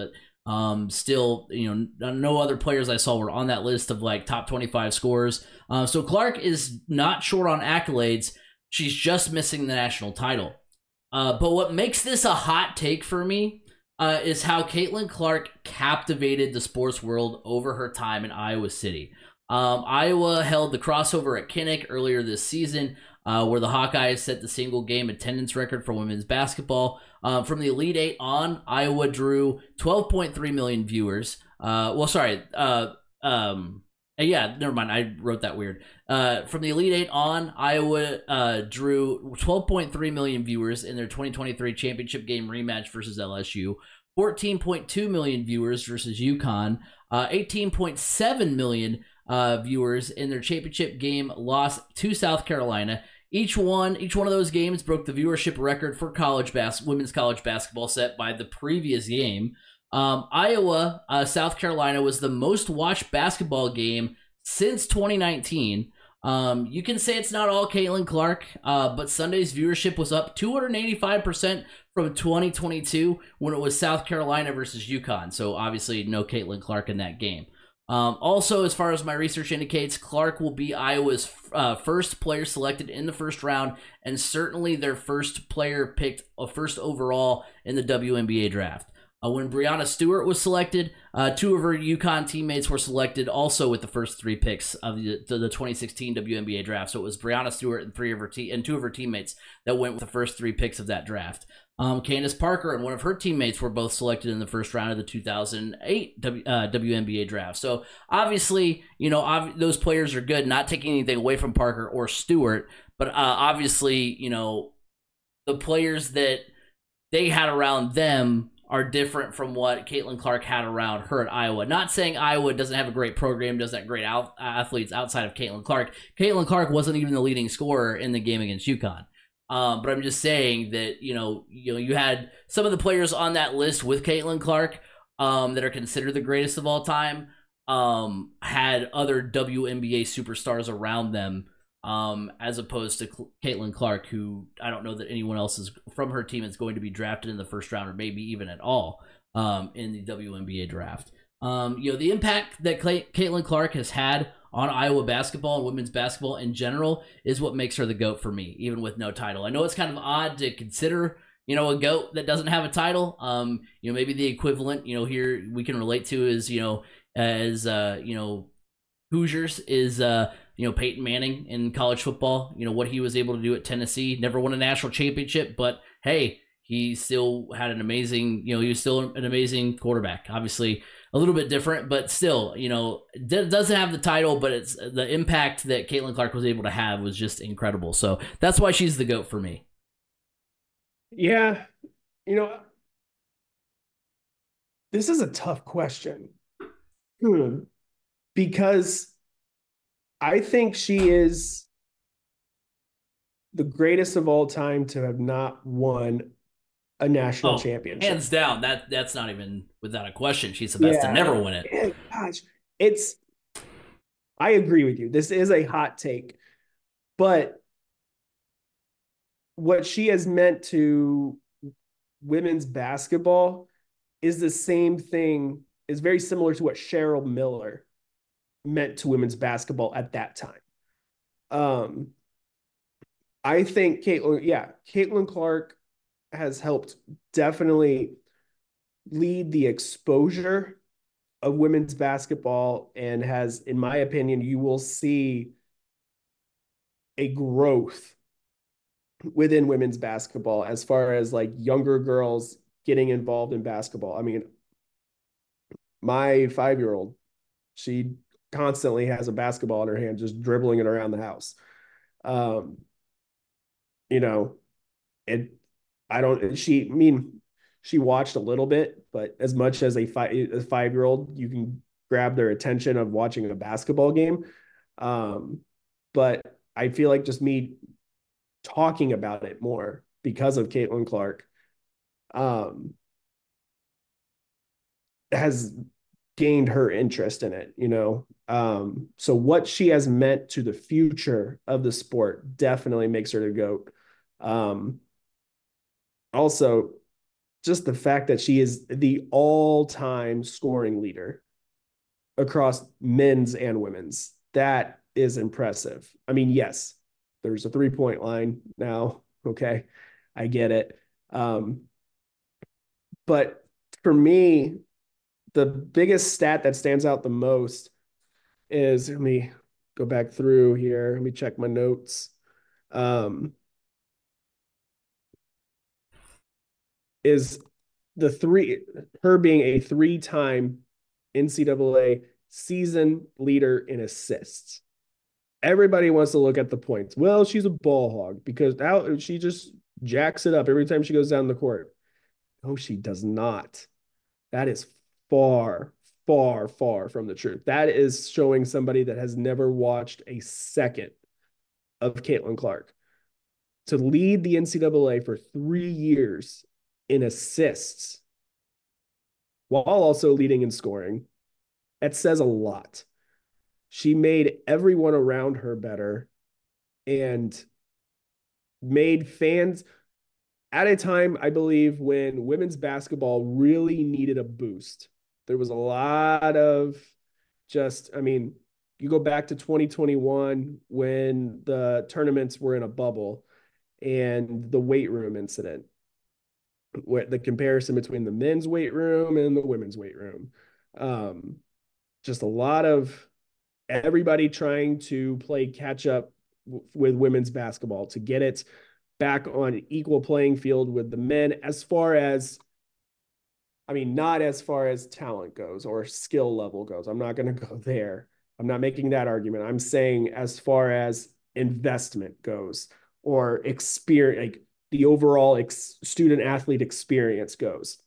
S1: Um, still, you know, no other players I saw were on that list of like top twenty-five scorers. Uh, so Clark is not short on accolades. She's just missing the national title. Uh, but what makes this a hot take for me uh, is how Caitlin Clark captivated the sports world over her time in Iowa City. Um, Iowa held the crossover at Kinnick earlier this season, uh, where the Hawkeyes set the single game attendance record for women's basketball. Uh, from the Elite Eight on, Iowa drew twelve point three million viewers. Uh, well, sorry. Uh, um, yeah, never mind. I wrote that weird. Uh, from the Elite Eight on, Iowa uh, drew twelve point three million viewers in their twenty twenty-three championship game rematch versus L S U, fourteen point two million viewers versus UConn, uh, eighteen point seven million uh, viewers in their championship game loss to South Carolina. Each one, each one of those games broke the viewership record for college bas- women's college basketball set by the previous game. Um, Iowa, uh, South Carolina was the most watched basketball game since twenty nineteen. Um, you can say it's not all Caitlin Clark, uh, but Sunday's viewership was up two hundred eighty-five percent from twenty twenty-two when it was South Carolina versus UConn. So obviously no Caitlin Clark in that game. Um, also, as far as my research indicates, Clark will be Iowa's uh, first player selected in the first round, and certainly their first player picked uh, first overall in the W N B A draft. Uh, when Breanna Stewart was selected, uh, two of her UConn teammates were selected also with the first three picks of the, the twenty sixteen W N B A draft. So it was Breanna Stewart and three of her te- and two of her teammates that went with the first three picks of that draft. Um, Candace Parker and one of her teammates were both selected in the first round of the two thousand eight w, uh, W N B A draft. So obviously, you know, ob- those players are good, not taking anything away from Parker or Stewart, but uh, obviously, you know, the players that they had around them are different from what Caitlin Clark had around her at Iowa. Not saying Iowa doesn't have a great program, doesn't have great out- athletes outside of Caitlin Clark. Caitlin Clark wasn't even the leading scorer in the game against UConn. Um, but I'm just saying that, you know, you know, you had some of the players on that list with Caitlin Clark um, that are considered the greatest of all time um, had other W N B A superstars around them, um, as opposed to Cl- Caitlin Clark, who I don't know that anyone else is from her team is going to be drafted in the first round or maybe even at all um, in the W N B A draft. Um, you know, the impact that Clay- Caitlin Clark has had on Iowa basketball and women's basketball in general is what makes her the GOAT for me, even with no title. I know it's kind of odd to consider, you know, a GOAT that doesn't have a title. Um, you know, maybe the equivalent, you know, here we can relate to is, you know, as, uh, you know, Hoosiers is, uh, you know, Peyton Manning in college football, you know, what he was able to do at Tennessee, never won a national championship, but hey, he still had an amazing, you know, he was still an amazing quarterback. Obviously, a little bit different, but still, you know, d- doesn't have the title, but it's the impact that Caitlin Clark was able to have was just incredible. So that's why she's the GOAT for me.
S2: Yeah, you know, this is a tough question. Hmm. Because I think she is the greatest of all time to have not won a national
S1: Oh,
S2: championship.
S1: hands down, that that's not even without a question. She's the best to
S2: Yeah.
S1: never win it.
S2: Yeah, gosh, it's I agree with you. This is a hot take, but what she has meant to women's basketball is the same thing, is very similar to what Cheryl Miller meant to women's basketball at that time. Um, I think Caitlin, yeah, Caitlin Clark has helped definitely lead the exposure of women's basketball and has, in my opinion, you will see a growth within women's basketball as far as like younger girls getting involved in basketball. I mean, my five year old, she constantly has a basketball in her hand, just dribbling it around the house. Um, you know, it, I don't, she, I mean, she watched a little bit, but as much as a five, a five year old, you can grab their attention of watching a basketball game. Um, but I feel like just me talking about it more because of Caitlin Clark um, has gained her interest in it, you know. Um, so what she has meant to the future of the sport definitely makes her the GOAT. Um, also, just the fact that she is the all-time scoring leader across men's and women's. That is impressive. I mean, yes, there's a three-point line now. Okay, I get it. Um, but for me, the biggest stat that stands out the most is, let me go back through here. Let me check my notes. Um, is the three, her being a three-time N C double A season leader in assists. Everybody wants to look at the points. Well, she's a ball hog because now she just jacks it up every time she goes down the court. No, she does not. That is far, far, far from the truth. That is showing somebody that has never watched a second of Caitlin Clark. To lead the N C double A for three years in assists while also leading in scoring, that says a lot. She made everyone around her better and made fans at a time, I believe, when women's basketball really needed a boost. There was a lot of just, I mean, you go back to twenty twenty-one when the tournaments were in a bubble and the weight room incident, where the comparison between the men's weight room and the women's weight room. Um, just a lot of everybody trying to play catch up w- with women's basketball to get it back on an equal playing field with the men, as far as, I mean, not as far as talent goes or skill level goes. I'm not going to go there. I'm not making that argument. I'm saying as far as investment goes or experience, like the overall ex- student athlete experience goes.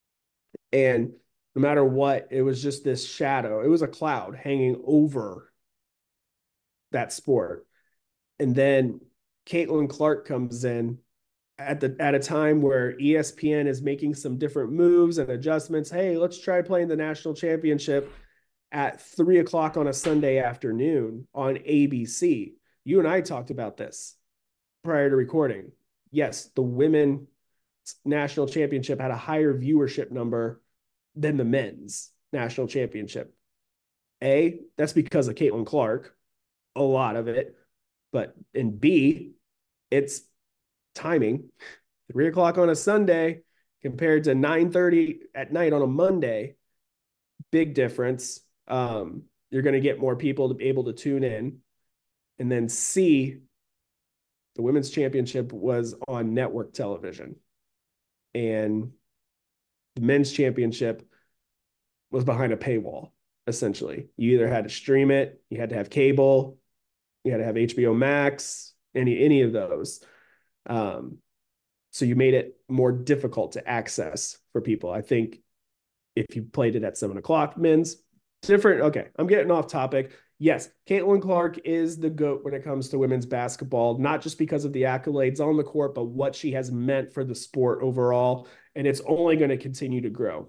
S2: And no matter what, it was just this shadow. It was a cloud hanging over that sport. And then Caitlin Clark comes in at the at a time where E S P N is making some different moves and adjustments. Hey, let's try playing the national championship at three o'clock on a Sunday afternoon on A B C. You and I talked about this prior to recording. Yes, the women's national championship had a higher viewership number than the men's national championship. A, that's because of Caitlin Clark, a lot of it. But in B, it's timing. Three o'clock on a Sunday compared to nine thirty at night on a Monday. Big difference. Um, you're going to get more people to be able to tune in. And then C, the women's championship was on network television. And the men's championship was behind a paywall, essentially. You either had to stream it, you had to have cable, you had to have H B O Max, any any of those. Um, so you made it more difficult to access for people. I think if you played it at seven o'clock, men's different. Okay, I'm getting off topic. Yes, Caitlin Clark is the GOAT when it comes to women's basketball, not just because of the accolades on the court, but what she has meant for the sport overall. And it's only going to continue to grow.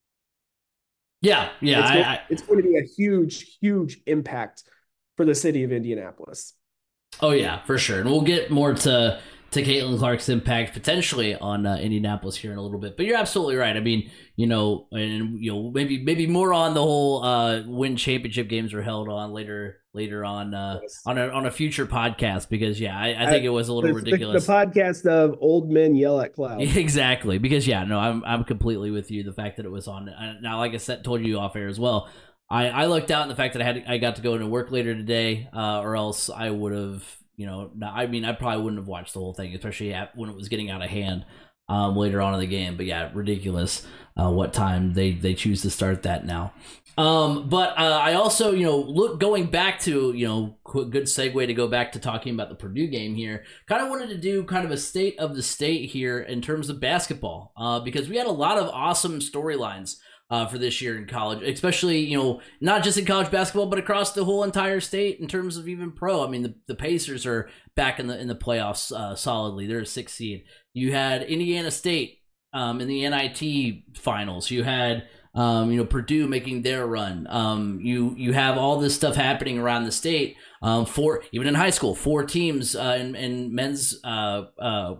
S1: Yeah, yeah.
S2: It's,
S1: I,
S2: going,
S1: I,
S2: it's going to be a huge, huge impact for the city of Indianapolis.
S1: oh, yeah, for sure. And we'll get more to to Caitlin Clark's impact potentially on uh, Indianapolis here in a little bit. But you're absolutely right. I mean, you know, and you know, maybe maybe more on the whole uh, when championship games are held on later later on uh,
S2: Yes.
S1: on a on a future podcast because yeah, I, I think it was a little
S2: the,
S1: ridiculous.
S2: The, the podcast of old men yell at clouds.
S1: Exactly, because yeah, no, I'm I'm completely with you. The fact that it was on now, like I said, told you off air as well. I, I looked out in the fact that I had I got to go into work later today, uh, or else I would have, you know, I mean, I probably wouldn't have watched the whole thing, especially at, when it was getting out of hand um, later on in the game. But yeah, ridiculous uh, what time they, they choose to start that now. Um, but uh, I also, you know, look going back to, you know, good segue to go back to talking about the Purdue game here. Kind of wanted to do kind of a state of the state here in terms of basketball uh, because we had a lot of awesome storylines. Uh, for this year in college, especially, you know, not just in college basketball, but across the whole entire state in terms of even pro. I mean, the, the Pacers are back in the in the playoffs uh, solidly. They're a sixth seed. You had Indiana State um, in the N I T finals. You had, um, you know, Purdue making their run. Um, you you have all this stuff happening around the state. Um, for even in high school, four teams uh, in, in men's uh, uh,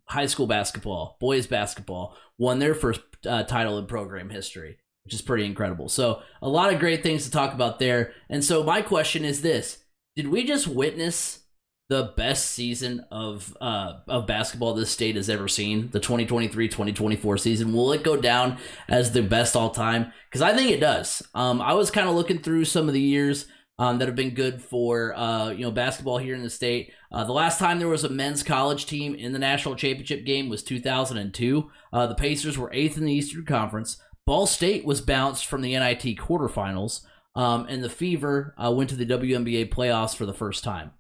S1: high school basketball, boys basketball, won their first uh, title in program history, which is pretty incredible. So a lot of great things to talk about there. And so my question is this: did we just witness the best season of uh, of basketball this state has ever seen? The twenty twenty-three twenty twenty-four season, will it go down as the best all time? Because I think it does. Um, I was kind of looking through some of the years um, that have been good for uh, you know basketball here in the state. Uh, the last time there was a men's college team in the national championship game was two thousand two. Uh, the Pacers were eighth in the Eastern Conference. Ball State was bounced from the N I T quarterfinals, um, and the Fever uh, went to the W N B A playoffs for the first time.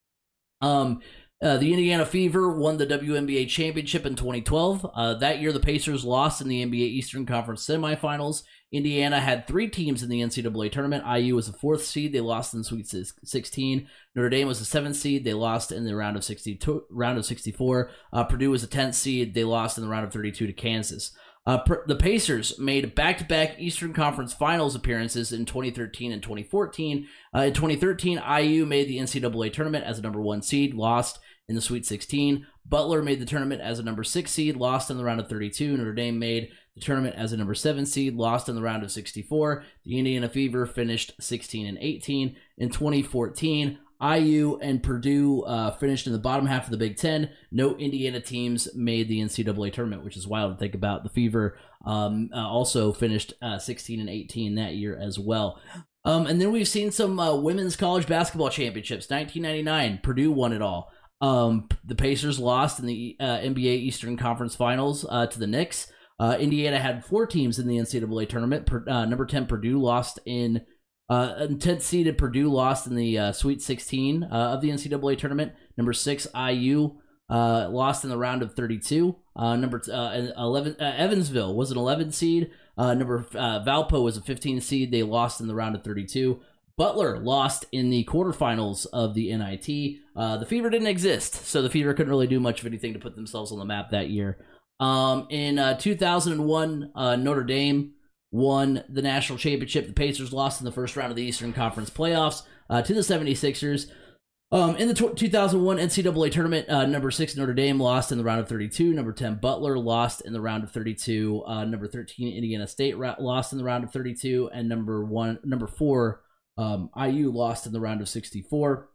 S1: Um, uh, the Indiana Fever won the W N B A championship in twenty twelve. Uh, that year, the Pacers lost in the N B A Eastern Conference semifinals. Indiana had three teams in the N C double A tournament. I U was the fourth seed. They lost in the Sweet sixteen. Notre Dame was the seventh seed. They lost in the round of sixty-two, round of sixty-four. Uh, Purdue was the tenth seed. They lost in the round of thirty-two to Kansas. Uh, per, the Pacers made back-to-back Eastern Conference Finals appearances in twenty thirteen and twenty fourteen. Uh, in twenty thirteen, I U made the N C double A tournament as a number one seed, lost in the Sweet sixteen. Butler made the tournament as a number six seed, lost in the round of thirty-two. Notre Dame made the tournament as a number seven seed, lost in the round of sixty-four. The Indiana Fever finished sixteen and eighteen. In twenty fourteen, I U and Purdue uh, finished in the bottom half of the Big Ten. No Indiana teams made the N C double A tournament, which is wild to think about. The Fever um, uh, also finished uh, sixteen and eighteen that year as well. Um, and then we've seen some uh, women's college basketball championships. nineteen ninety-nine, Purdue won it all. Um, the Pacers lost in the uh, N B A Eastern Conference Finals uh, to the Knicks. Uh, Indiana had four teams in the N C double A tournament. Per, uh, number ten, Purdue lost in Uh, tenth seeded Purdue lost in the uh, Sweet sixteen uh, of the N C double A tournament. Number six, I U uh, lost in the round of thirty-two. Uh, number uh, eleven, uh, Evansville was an eleven seed. Uh, number uh, Valpo was a fifteen seed. They lost in the round of thirty-two. Butler lost in the quarterfinals of the N I T. Uh, the Fever didn't exist, so the Fever couldn't really do much of anything to put themselves on the map that year. Um, in uh, two thousand one, uh, Notre Dame won the national championship. The Pacers lost in the first round of the Eastern Conference playoffs uh, to the seventy-sixers. Um, in the t- two thousand one N C double A tournament, uh, number six Notre Dame lost in the round of thirty-two. Number ten Butler lost in the round of thirty-two. Uh, number thirteen Indiana State ra- lost in the round of thirty-two, and number one, number four um, I U lost in the round of sixty-four.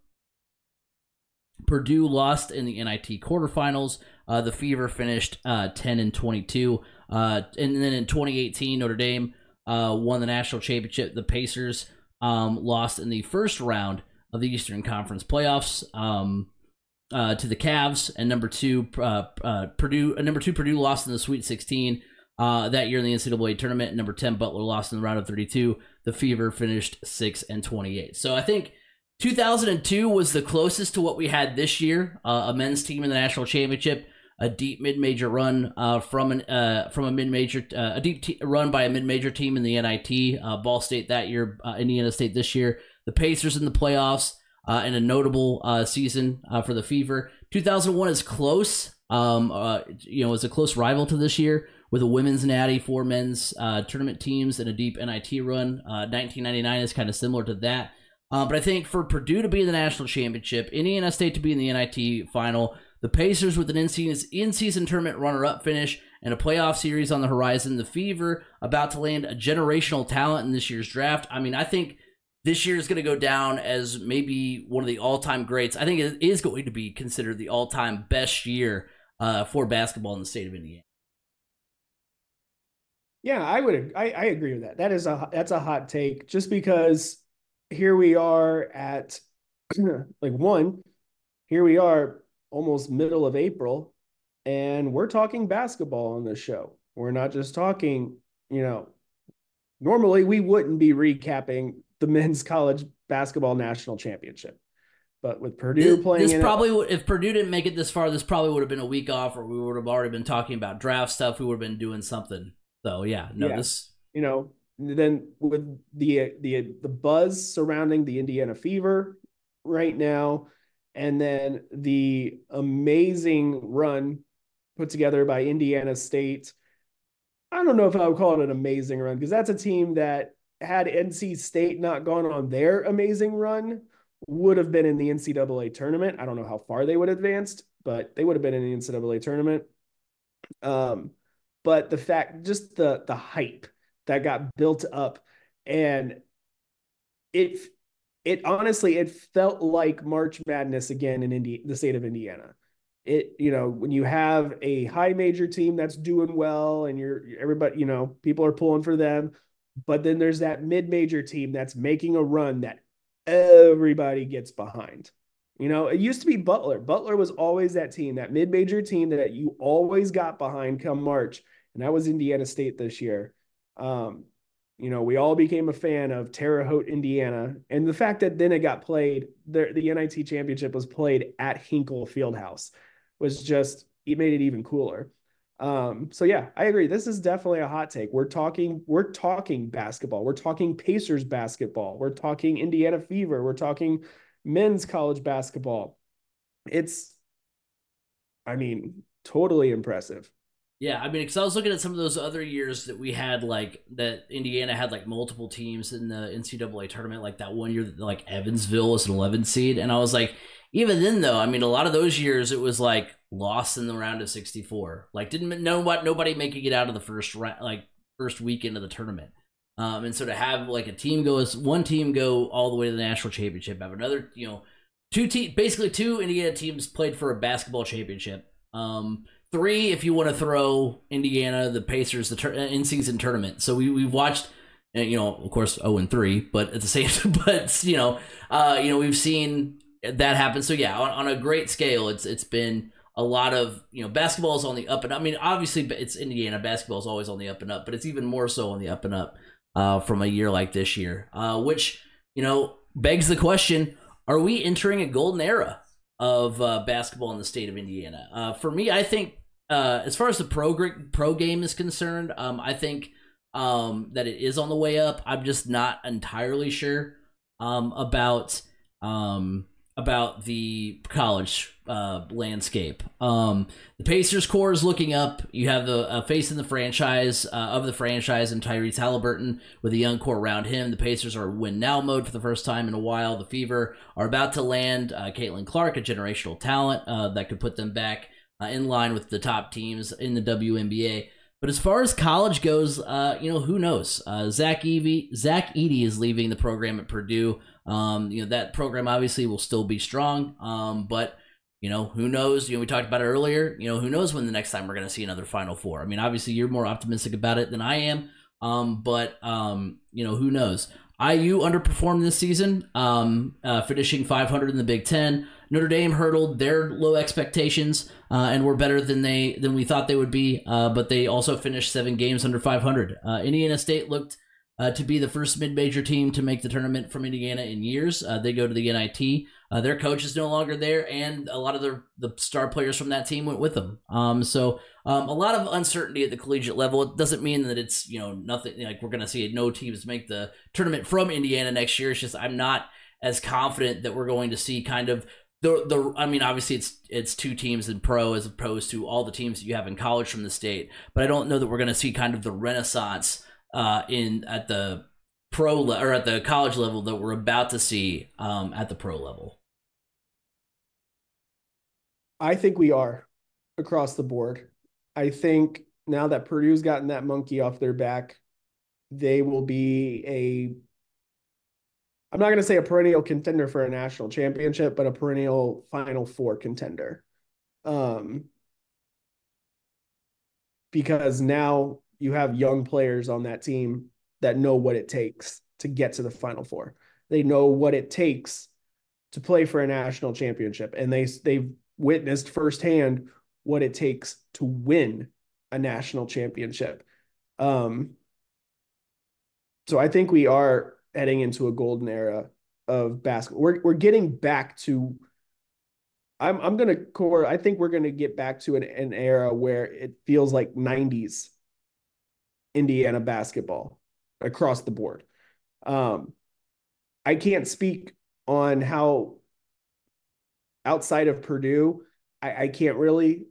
S1: Purdue lost in the N I T quarterfinals. Uh, the Fever finished uh, ten and twenty-two. Uh, and then in twenty eighteen, Notre Dame uh, won the national championship. The Pacers um, lost in the first round of the Eastern Conference playoffs um, uh, to the Cavs. And number two, uh, uh, Purdue. Uh, number two, Purdue lost in the Sweet sixteen uh, that year in the N C double A tournament. And number ten, Butler lost in the round of thirty-two. The Fever finished six and twenty-eight. So I think two thousand two was the closest to what we had this year, uh, a men's team in the national championship, a deep mid-major run uh, from an uh, from a mid-major, uh, a deep t- run by a mid-major team in the N I T, uh, Ball State that year, uh, Indiana State this year, the Pacers in the playoffs, uh, and a notable uh, season uh, for the Fever. two thousand one is close, um, uh, you know, it's a close rival to this year with a women's natty, four men's uh, tournament teams, and a deep N I T run. Uh, nineteen ninety-nine is kind of similar to that. Uh, but I think for Purdue to be in the national championship, Indiana State to be in the N I T final, the Pacers with an in-season tournament runner-up finish, and a playoff series on the horizon, the Fever about to land a generational talent in this year's draft. I mean, I think this year is going to go down as maybe one of the all-time greats. I think it is going to be considered the all-time best year uh, for basketball in the state of Indiana.
S2: Yeah, I would. I, I agree with that. That is a that's a hot take. Just because here we are at like one, here we are almost middle of April, and we're talking basketball on this show. We're not just talking. You know, normally we wouldn't be recapping the men's college basketball national championship, but with Purdue
S1: this,
S2: playing,
S1: this probably would, if Purdue didn't make it this far, this probably would have been a week off, or we would have already been talking about draft stuff. We would have been doing something. So yeah, no,
S2: yeah.
S1: this,
S2: you know, then with the the the buzz surrounding the Indiana Fever right now, and then the amazing run put together by Indiana State. I don't know if I would call it an amazing run, because that's a team that, had N C State not gone on their amazing run, would have been in the N C double A tournament. I don't know how far they would have advanced, but they would have been in the N C double A tournament. Um, but the fact, just the the hype that got built up, and it it honestly it felt like March Madness again in Indi- the state of Indiana. It, you know, when you have a high major team that's doing well and you're everybody, you know, people are pulling for them, but then there's that mid-major team that's making a run that everybody gets behind. You know, it used to be Butler. Butler was always that team, that mid-major team that you always got behind come March, and that was Indiana State this year. Um, you know, we all became a fan of Terre Haute, Indiana, and the fact that then it got played, the, the N I T championship was played at Hinkle Fieldhouse, was just, it made it even cooler. Um, so yeah, I agree. This is definitely a hot take. We're talking, we're talking basketball. We're talking Pacers basketball. We're talking Indiana Fever. We're talking men's college basketball. It's, I mean, totally impressive.
S1: Yeah, I mean, because I was looking at some of those other years that we had, like that Indiana had like multiple teams in the N C double A tournament, like that one year that like Evansville was an eleven seed, and I was like, even then though, I mean, a lot of those years it was like lost in the round of sixty-four, like didn't know what nobody making it out of the first like first weekend of the tournament, um, and so to have like a team go as one team go all the way to the national championship, have another, you know, two te- basically two Indiana teams played for a basketball championship. Um, Three, if you want to throw Indiana, the Pacers, the tur- in-season tournament. So we we've watched, you know, of course, zero and three, but at the same, but you know, uh, you know, we've seen that happen. So yeah, on, on a great scale, it's it's been a lot of, you know, basketball is on the up and up. I mean, obviously, it's Indiana. Basketball is always on the up and up, but it's even more so on the up and up uh, from a year like this year, uh, which, you know, begs the question: are we entering a golden era of uh, basketball in the state of Indiana? Uh, for me, I think. Uh, as far as the pro pro game is concerned, um, I think um, that it is on the way up. I'm just not entirely sure um, about um, about the college uh, landscape. Um, the Pacers core is looking up. You have the uh, face in the franchise uh, of the franchise and Tyrese Halliburton with a young core around him. The Pacers are win now mode for the first time in a while. The Fever are about to land uh, Caitlin Clark, a generational talent uh, that could put them back Uh, in line with the top teams in the W N B A. But as far as college goes, uh, you know, who knows? Uh, Zach Edey, Zach Edey is leaving the program at Purdue. Um, you know, that program obviously will still be strong, um, but you know, who knows? You know, we talked about it earlier. You know, who knows when the next time we're going to see another Final Four? I mean, obviously, you're more optimistic about it than I am, um, but um, you know, who knows? I U underperformed this season, um, uh, finishing five hundred in the Big Ten. Notre Dame hurdled their low expectations uh, and were better than they than we thought they would be, uh, but they also finished seven games under five hundred. Uh, Indiana State looked uh, to be the first mid-major team to make the tournament from Indiana in years. Uh, they go to the N I T. Uh, their coach is no longer there, and a lot of the the star players from that team went with them. Um, so um, a lot of uncertainty at the collegiate level. It doesn't mean that it's, you know, nothing like we're going to see no teams make the tournament from Indiana next year. It's just I'm not as confident that we're going to see kind of the the. I mean, obviously it's it's two teams in pro as opposed to all the teams that you have in college from the state. But I don't know that we're going to see kind of the renaissance uh, in at the pro le- or at the college level that we're about to see um, at the pro level.
S2: I think we are across the board. I think now that Purdue's gotten that monkey off their back, they will be a, I'm not going to say a perennial contender for a national championship, but a perennial Final Four contender. Um, because now you have young players on that team that know what it takes to get to the Final Four. They know what it takes to play for a national championship, and they they've witnessed firsthand what it takes to win a national championship. Um, so I think we are heading into a golden era of basketball. We're we're getting back to. I'm I'm gonna core. I think we're gonna get back to an, an era where it feels like nineties Indiana basketball across the board. Um, I can't speak on how outside of Purdue, I, I can't really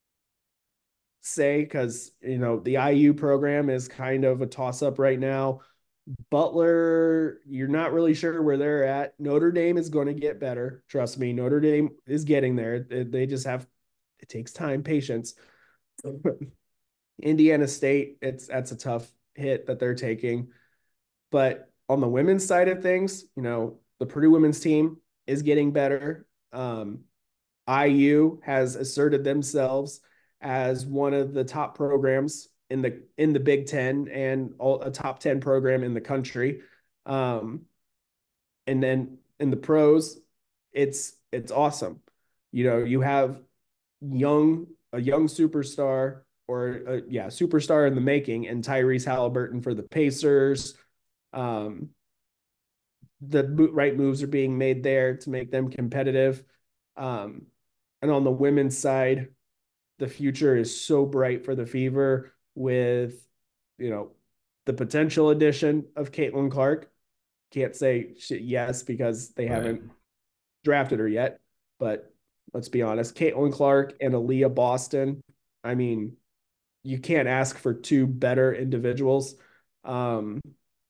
S2: say because, you know, the I U program is kind of a toss up right now. Butler, you're not really sure where they're at. Notre Dame is going to get better. Trust me, Notre Dame is getting there. They just have it takes time, patience. Indiana State, it's that's a tough hit that they're taking. But on the women's side of things, you know, the Purdue women's team is getting better. Um, I U has asserted themselves as one of the top programs in the in the Big Ten and all, a top ten program in the country. Um, and then in the pros, it's it's awesome. You know, you have young a young superstar or a, yeah superstar in the making, and Tyrese Halliburton for the Pacers. Um, the right moves are being made there to make them competitive. Um, and on the women's side, the future is so bright for the Fever with, you know, the potential addition of Caitlin Clark. Can't say yes because they right. haven't drafted her yet, but let's be honest, Caitlin Clark and Aaliyah Boston. I mean, you can't ask for two better individuals um,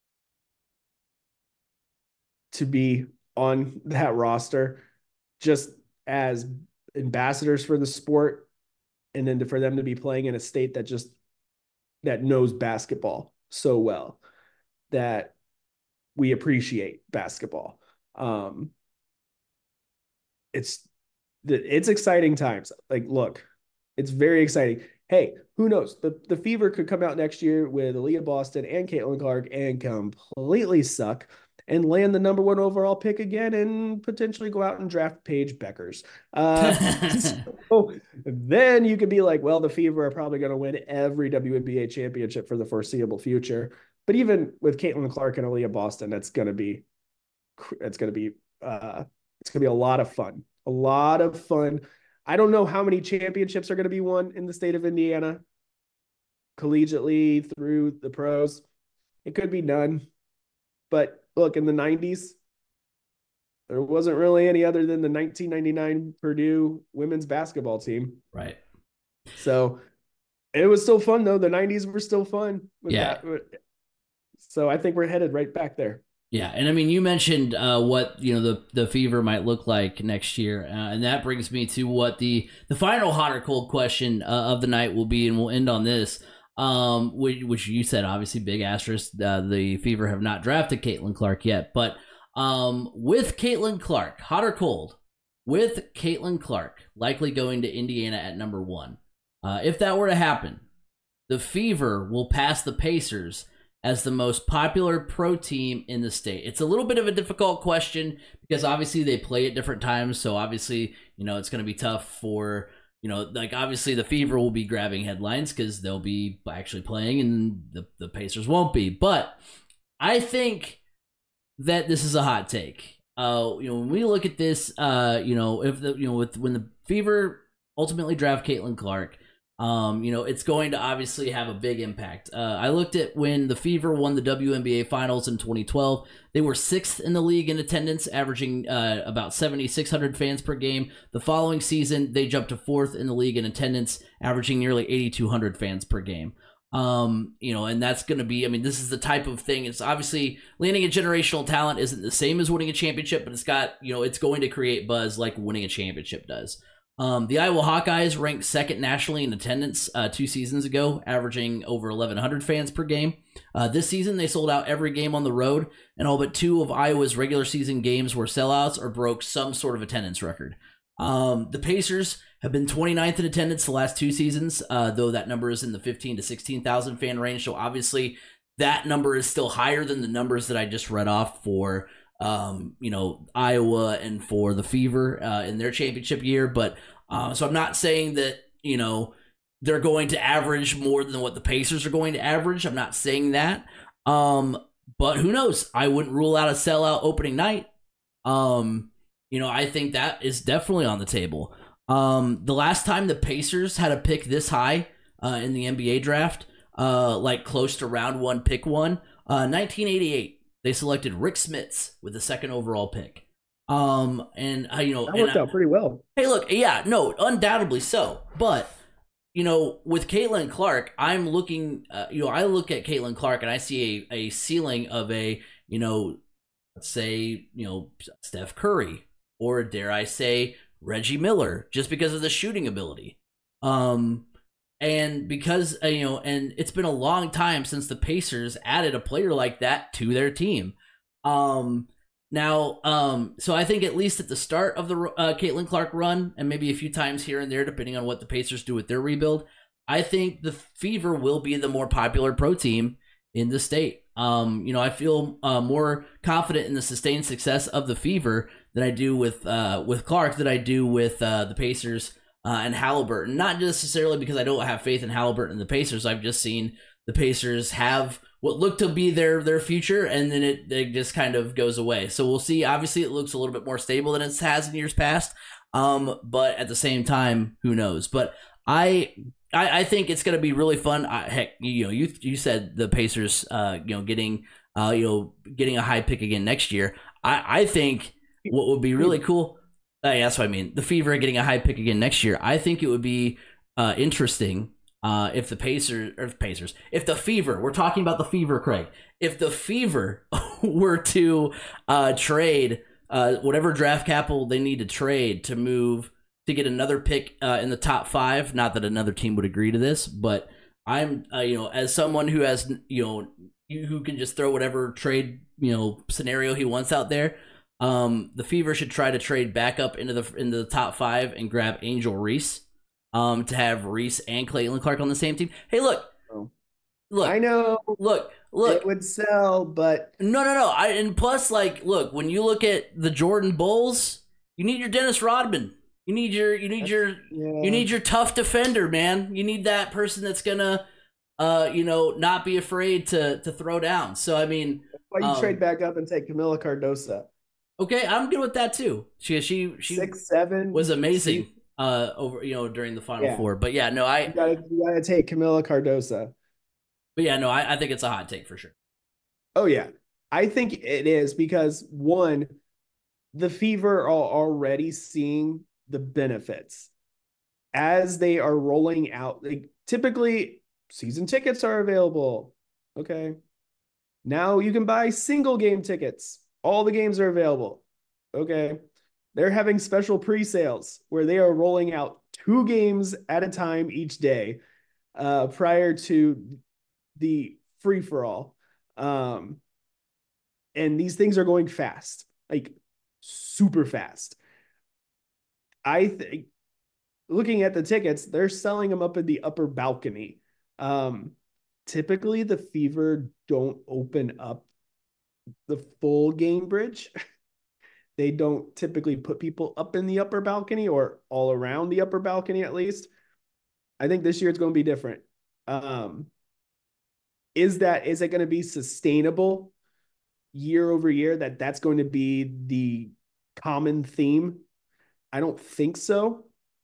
S2: to be on that roster, just as ambassadors for the sport, and then to, for them to be playing in a state that just that knows basketball so well that we appreciate basketball. Um, it's it's exciting times. Like, look, it's very exciting. Hey, who knows? The the Fever could come out next year with Aaliyah Boston and Caitlin Clark and completely suck and land the number one overall pick again and potentially go out and draft Paige Beckers. Uh, so then you could be like, well, the Fever are probably going to win every W N B A championship for the foreseeable future. But even with Caitlin Clark and Aaliyah Boston, that's going to be, it's going to be, uh, it's going to be a lot of fun. A lot of fun. I don't know how many championships are going to be won in the state of Indiana, collegiately through the pros. It could be none. But look, in the nineties, there wasn't really any other than the nineteen ninety-nine Purdue women's basketball team.
S1: Right.
S2: So it was still fun, though. The nineties were still fun. With
S1: yeah.
S2: That. So I think we're headed right back there.
S1: Yeah, and I mean, you mentioned uh, what you know the the Fever might look like next year, uh, and that brings me to what the the final hot or cold question uh, of the night will be, and we'll end on this. Um, which, which you said, obviously, big asterisk. Uh, the Fever have not drafted Caitlin Clark yet, but um, with Caitlin Clark, hot or cold, with Caitlin Clark likely going to Indiana at number one, uh, if that were to happen, the Fever will pass the Pacers as the most popular pro team in the state. It's a little bit of a difficult question because obviously they play at different times. So obviously, you know, it's going to be tough for, you know, like obviously the Fever will be grabbing headlines because they'll be actually playing and the, the Pacers won't be. But I think that this is a hot take. Uh, you know, when we look at this, uh, you know, if the, you know, with when the Fever ultimately draft Caitlin Clark, Um, you know, it's going to obviously have a big impact. Uh, I looked at when the Fever won the W N B A Finals in twenty twelve. They were sixth in the league in attendance, averaging uh, about seven thousand six hundred fans per game. The following season, they jumped to fourth in the league in attendance, averaging nearly eight thousand two hundred fans per game. Um, you know, and that's going to be, I mean, this is the type of thing. It's obviously landing a generational talent isn't the same as winning a championship, but it's got, you know, it's going to create buzz like winning a championship does. Um, the Iowa Hawkeyes ranked second nationally in attendance uh, two seasons ago, averaging over eleven hundred fans per game. Uh, this season, they sold out every game on the road, and all but two of Iowa's regular season games were sellouts or broke some sort of attendance record. Um, the Pacers have been twenty-ninth in attendance the last two seasons, uh, though that number is in the fifteen to sixteen thousand fan range, so obviously that number is still higher than the numbers that I just read off for Um, you know, Iowa and for the Fever uh, in their championship year. But uh, so I'm not saying that, you know, they're going to average more than what the Pacers are going to average. I'm not saying that. Um, but who knows? I wouldn't rule out a sellout opening night. Um, you know, I think that is definitely on the table. Um, the last time the Pacers had a pick this high uh, in the N B A draft, uh, like close to round one, pick one, uh, nineteen eighty-eight. They selected Rick Smits with the second overall pick. Um, and I, you know,
S2: that worked
S1: I,
S2: out pretty well.
S1: Hey, look, yeah, no, undoubtedly so. But, you know, with Caitlin Clark, I'm looking, uh, you know, I look at Caitlin Clark and I see a, a ceiling of a, you know, let's say, you know, Steph Curry, or dare I say, Reggie Miller just because of the shooting ability. Um, and because, uh, you know, and it's been a long time since the Pacers added a player like that to their team. Um, now, um, so I think at least at the start of the uh, Caitlin Clark run, and maybe a few times here and there, depending on what the Pacers do with their rebuild, I think the Fever will be the more popular pro team in the state. Um, you know, I feel uh, more confident in the sustained success of the Fever than I do with uh, with Clark, than I do with uh, the Pacers uh, and Halliburton. Not necessarily because I don't have faith in Halliburton and the Pacers. I've just seen the Pacers have what looked to be their their future, and then it, it just kind of goes away. So we'll see. Obviously, it looks a little bit more stable than it has in years past. Um, but at the same time, who knows? But I. I, I think it's going to be really fun. I, heck, you know, you you said the Pacers, uh, you know, getting, uh, you know, getting a high pick again next year. I, I think what would be really cool. Uh, yeah, that's what I mean. The Fever getting a high pick again next year. I think it would be uh, interesting uh, if the Pacers or the Pacers, if the Fever, we're talking about the Fever, Craig. If the Fever were to uh, trade uh, whatever draft capital they need to trade to move. To get another pick uh, in the top five. Not that another team would agree to this, but I'm, uh, you know, as someone who has, you know, who can just throw whatever trade, you know, scenario he wants out there. Um, the Fever should try to trade back up into the into the top five and grab Angel Reese, um, to have Reese and Caitlin Clark on the same team. Hey, look, look,
S2: I know,
S1: look, look,
S2: it would sell, but
S1: no, no, no. I and plus, like, look, when you look at the Jordan Bulls, you need your Dennis Rodman. You need your you need your
S2: yeah.
S1: you need your tough defender, man. You need that person that's gonna uh you know not be afraid to to throw down. So I mean,
S2: that's why you um, trade back up and take Camila Cardosa.
S1: Okay, I'm good with that too. She she she
S2: six seven
S1: was amazing she, uh over you know during the Final
S2: yeah.
S1: Four. But yeah, no, I
S2: you gotta, you gotta take Camila Cardosa.
S1: But yeah, no, I, I think it's a hot take for sure.
S2: Oh yeah, I think it is because one, the Fever are already seeing the benefits as they are rolling out. Like, typically season tickets are available. Okay. Now you can buy single game tickets. All the games are available. Okay. They're having special pre-sales where they are rolling out two games at a time each day uh, prior to the free-for-all. Um, and these things are going fast, like super fast. I think looking at the tickets, they're selling them up in the upper balcony. Um, typically, the Fever don't open up the full game bridge. They don't typically put people up in the upper balcony or all around the upper balcony, at least. I think this year it's going to be different. Um, is that is it going to be sustainable year over year? That that's going to be the common theme? I don't think so,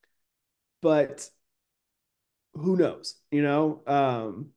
S2: but who knows? You know, um,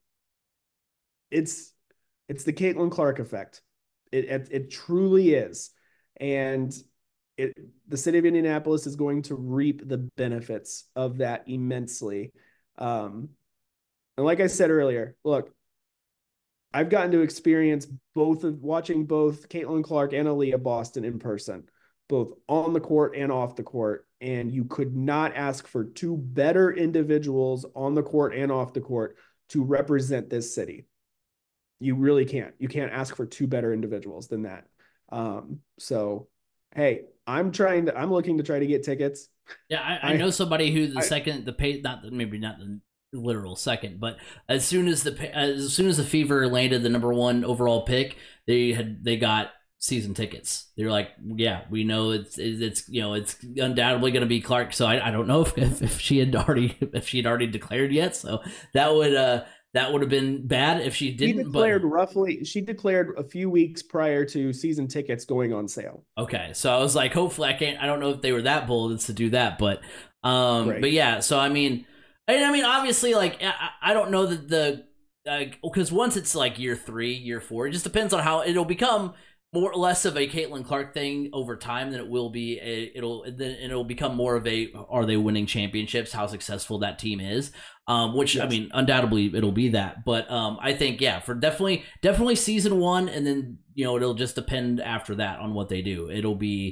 S2: it's it's the Caitlin Clark effect. It it, it truly is, and it the city of Indianapolis is going to reap the benefits of that immensely. Um, and like I said earlier, look, I've gotten to experience both of watching both Caitlin Clark and Aaliyah Boston in person, both on the court and off the court. And you could not ask for two better individuals on the court and off the court to represent this city. You really can't. You can't ask for two better individuals than that. Um, so, hey, I'm trying to, I'm looking to try to get tickets.
S1: Yeah, I, I know somebody who the I, second, the pay, not the, maybe not the literal second, but as soon as the as soon as the Fever landed the number one overall pick, they had they got season tickets. They're like, yeah, we know it's it's you know it's undoubtedly going to be Clark. So I, I don't know if, if if she had already if she had already declared yet. So that would uh that would have been bad if she didn't. She
S2: declared
S1: but,
S2: roughly. She declared a few weeks prior to season tickets going on sale.
S1: Okay, so I was like, hopefully I can't. I don't know if they were that bold to do that, but um, right. but yeah. So I mean. And I mean, obviously, like, I, I don't know that the, because uh, once it's like year three, year four, it just depends on how it'll become more or less of a Caitlin Clark thing over time than it will be. A, it'll then it'll become more of a, are they winning championships? How successful that team is, um, which yes. I mean, undoubtedly it'll be that. But um, I think, yeah, for definitely, definitely season one. And then, you know, it'll just depend after that on what they do. It'll be,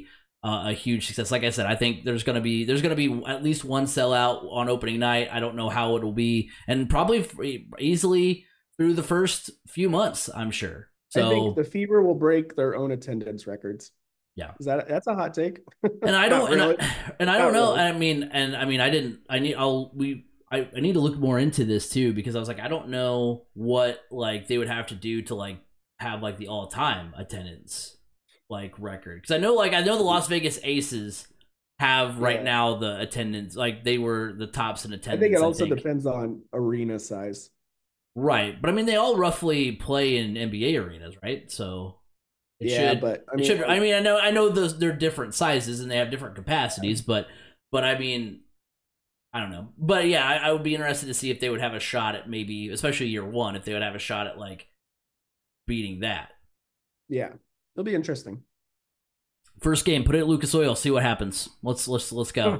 S1: uh, a huge success. Like I said, I think there's gonna be there's gonna be at least one sellout on opening night. I don't know how it'll be, and probably easily through the first few months, I'm sure. So
S2: I think the Fever will break their own attendance records.
S1: Yeah,
S2: is that that's a hot take?
S1: And I don't really. and, I, and I don't
S2: Not
S1: know.
S2: really.
S1: I mean, and I mean, I didn't. I need. I'll we. I, I need to look more into this too, because I was like, I don't know what like they would have to do to like have like the all time attendance like record, because I know like I know the Las Vegas Aces have right
S2: Yeah.
S1: now the attendance, like they were the tops in attendance.
S2: I think it also
S1: I think.
S2: depends on arena size.
S1: Right, but I mean they all roughly play in N B A arenas, right? So it
S2: yeah,
S1: should,
S2: but I
S1: it
S2: mean,
S1: should. I mean, I know, I know those they're different sizes and they have different capacities, but but I mean, I don't know. But yeah, I, I would be interested to see if they would have a shot at maybe, especially year one, if they would have a shot at like beating that.
S2: yeah, it'll be interesting.
S1: First game, put it at Lucas Oil, see what happens. Let's let's let's go.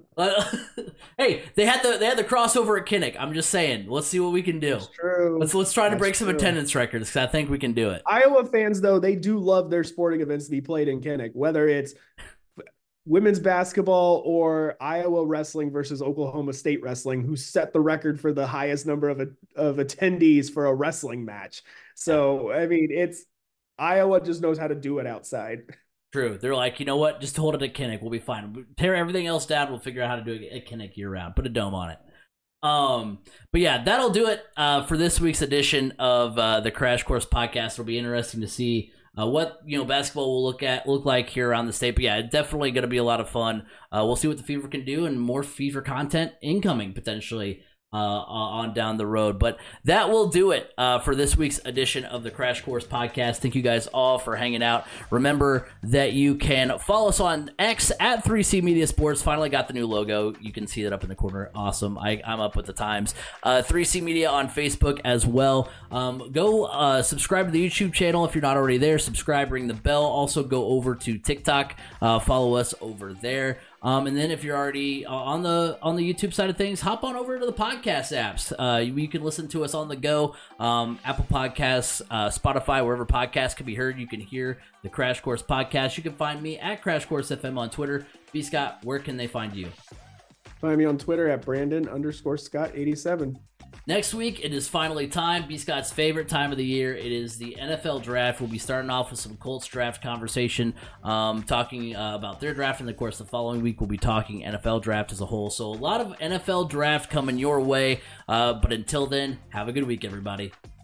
S1: Hey, they had the they had the crossover at Kinnick. I'm just saying, let's see what we can do.
S2: That's true.
S1: Let's let's try to
S2: That's
S1: break some
S2: true.
S1: attendance records, because I think we can do it.
S2: Iowa fans, though, they do love their sporting events to be played in Kinnick, whether it's women's basketball or Iowa wrestling versus Oklahoma State wrestling, who set the record for the highest number of of attendees for a wrestling match. So, I mean, it's Iowa just knows how to do it outside.
S1: True. They're like, you know what? Just hold it at Kinnick. We'll be fine. Tear everything else down. We'll figure out how to do it at Kinnick year round. Put a dome on it. Um, but yeah, that'll do it uh, for this week's edition of uh, the Crash Course Podcast. It'll be interesting to see uh, what you know basketball will look at look like here around the state. But yeah, it's definitely going to be a lot of fun. Uh, we'll see what the Fever can do, and more Fever content incoming potentially uh, on down the road. But that will do it uh, for this week's edition of the Crash Course Podcast. Thank you guys all for hanging out. Remember that you can follow us on X at three C Media Sports. Finally got the new logo. You can see that up in the corner. Awesome. I, I'm up with the times. Uh, three C Media on Facebook as well. Um, go uh, subscribe to the YouTube channel if you're not already there. Subscribe, ring the bell. Also go over to TikTok. Uh, follow us over there. Um, and then if you're already on the on the YouTube side of things, hop on over to the podcast apps. Uh, you, you can listen to us on the go. Um, Apple Podcasts, uh, Spotify, wherever podcasts can be heard, you can hear the Crash Course Podcast. You can find me at Crash Course F M on Twitter. B. Scott, where can they find you?
S2: Find me on Twitter at Brandon underscore Scott eighty-seven.
S1: Next week, it is finally time. B. Scott's favorite time of the year. It is the N F L draft. We'll be starting off with some Colts draft conversation, um, talking uh, about their draft. And of course, the following week, we'll be talking N F L draft as a whole. So a lot of N F L draft coming your way. Uh, but until then, have a good week, everybody.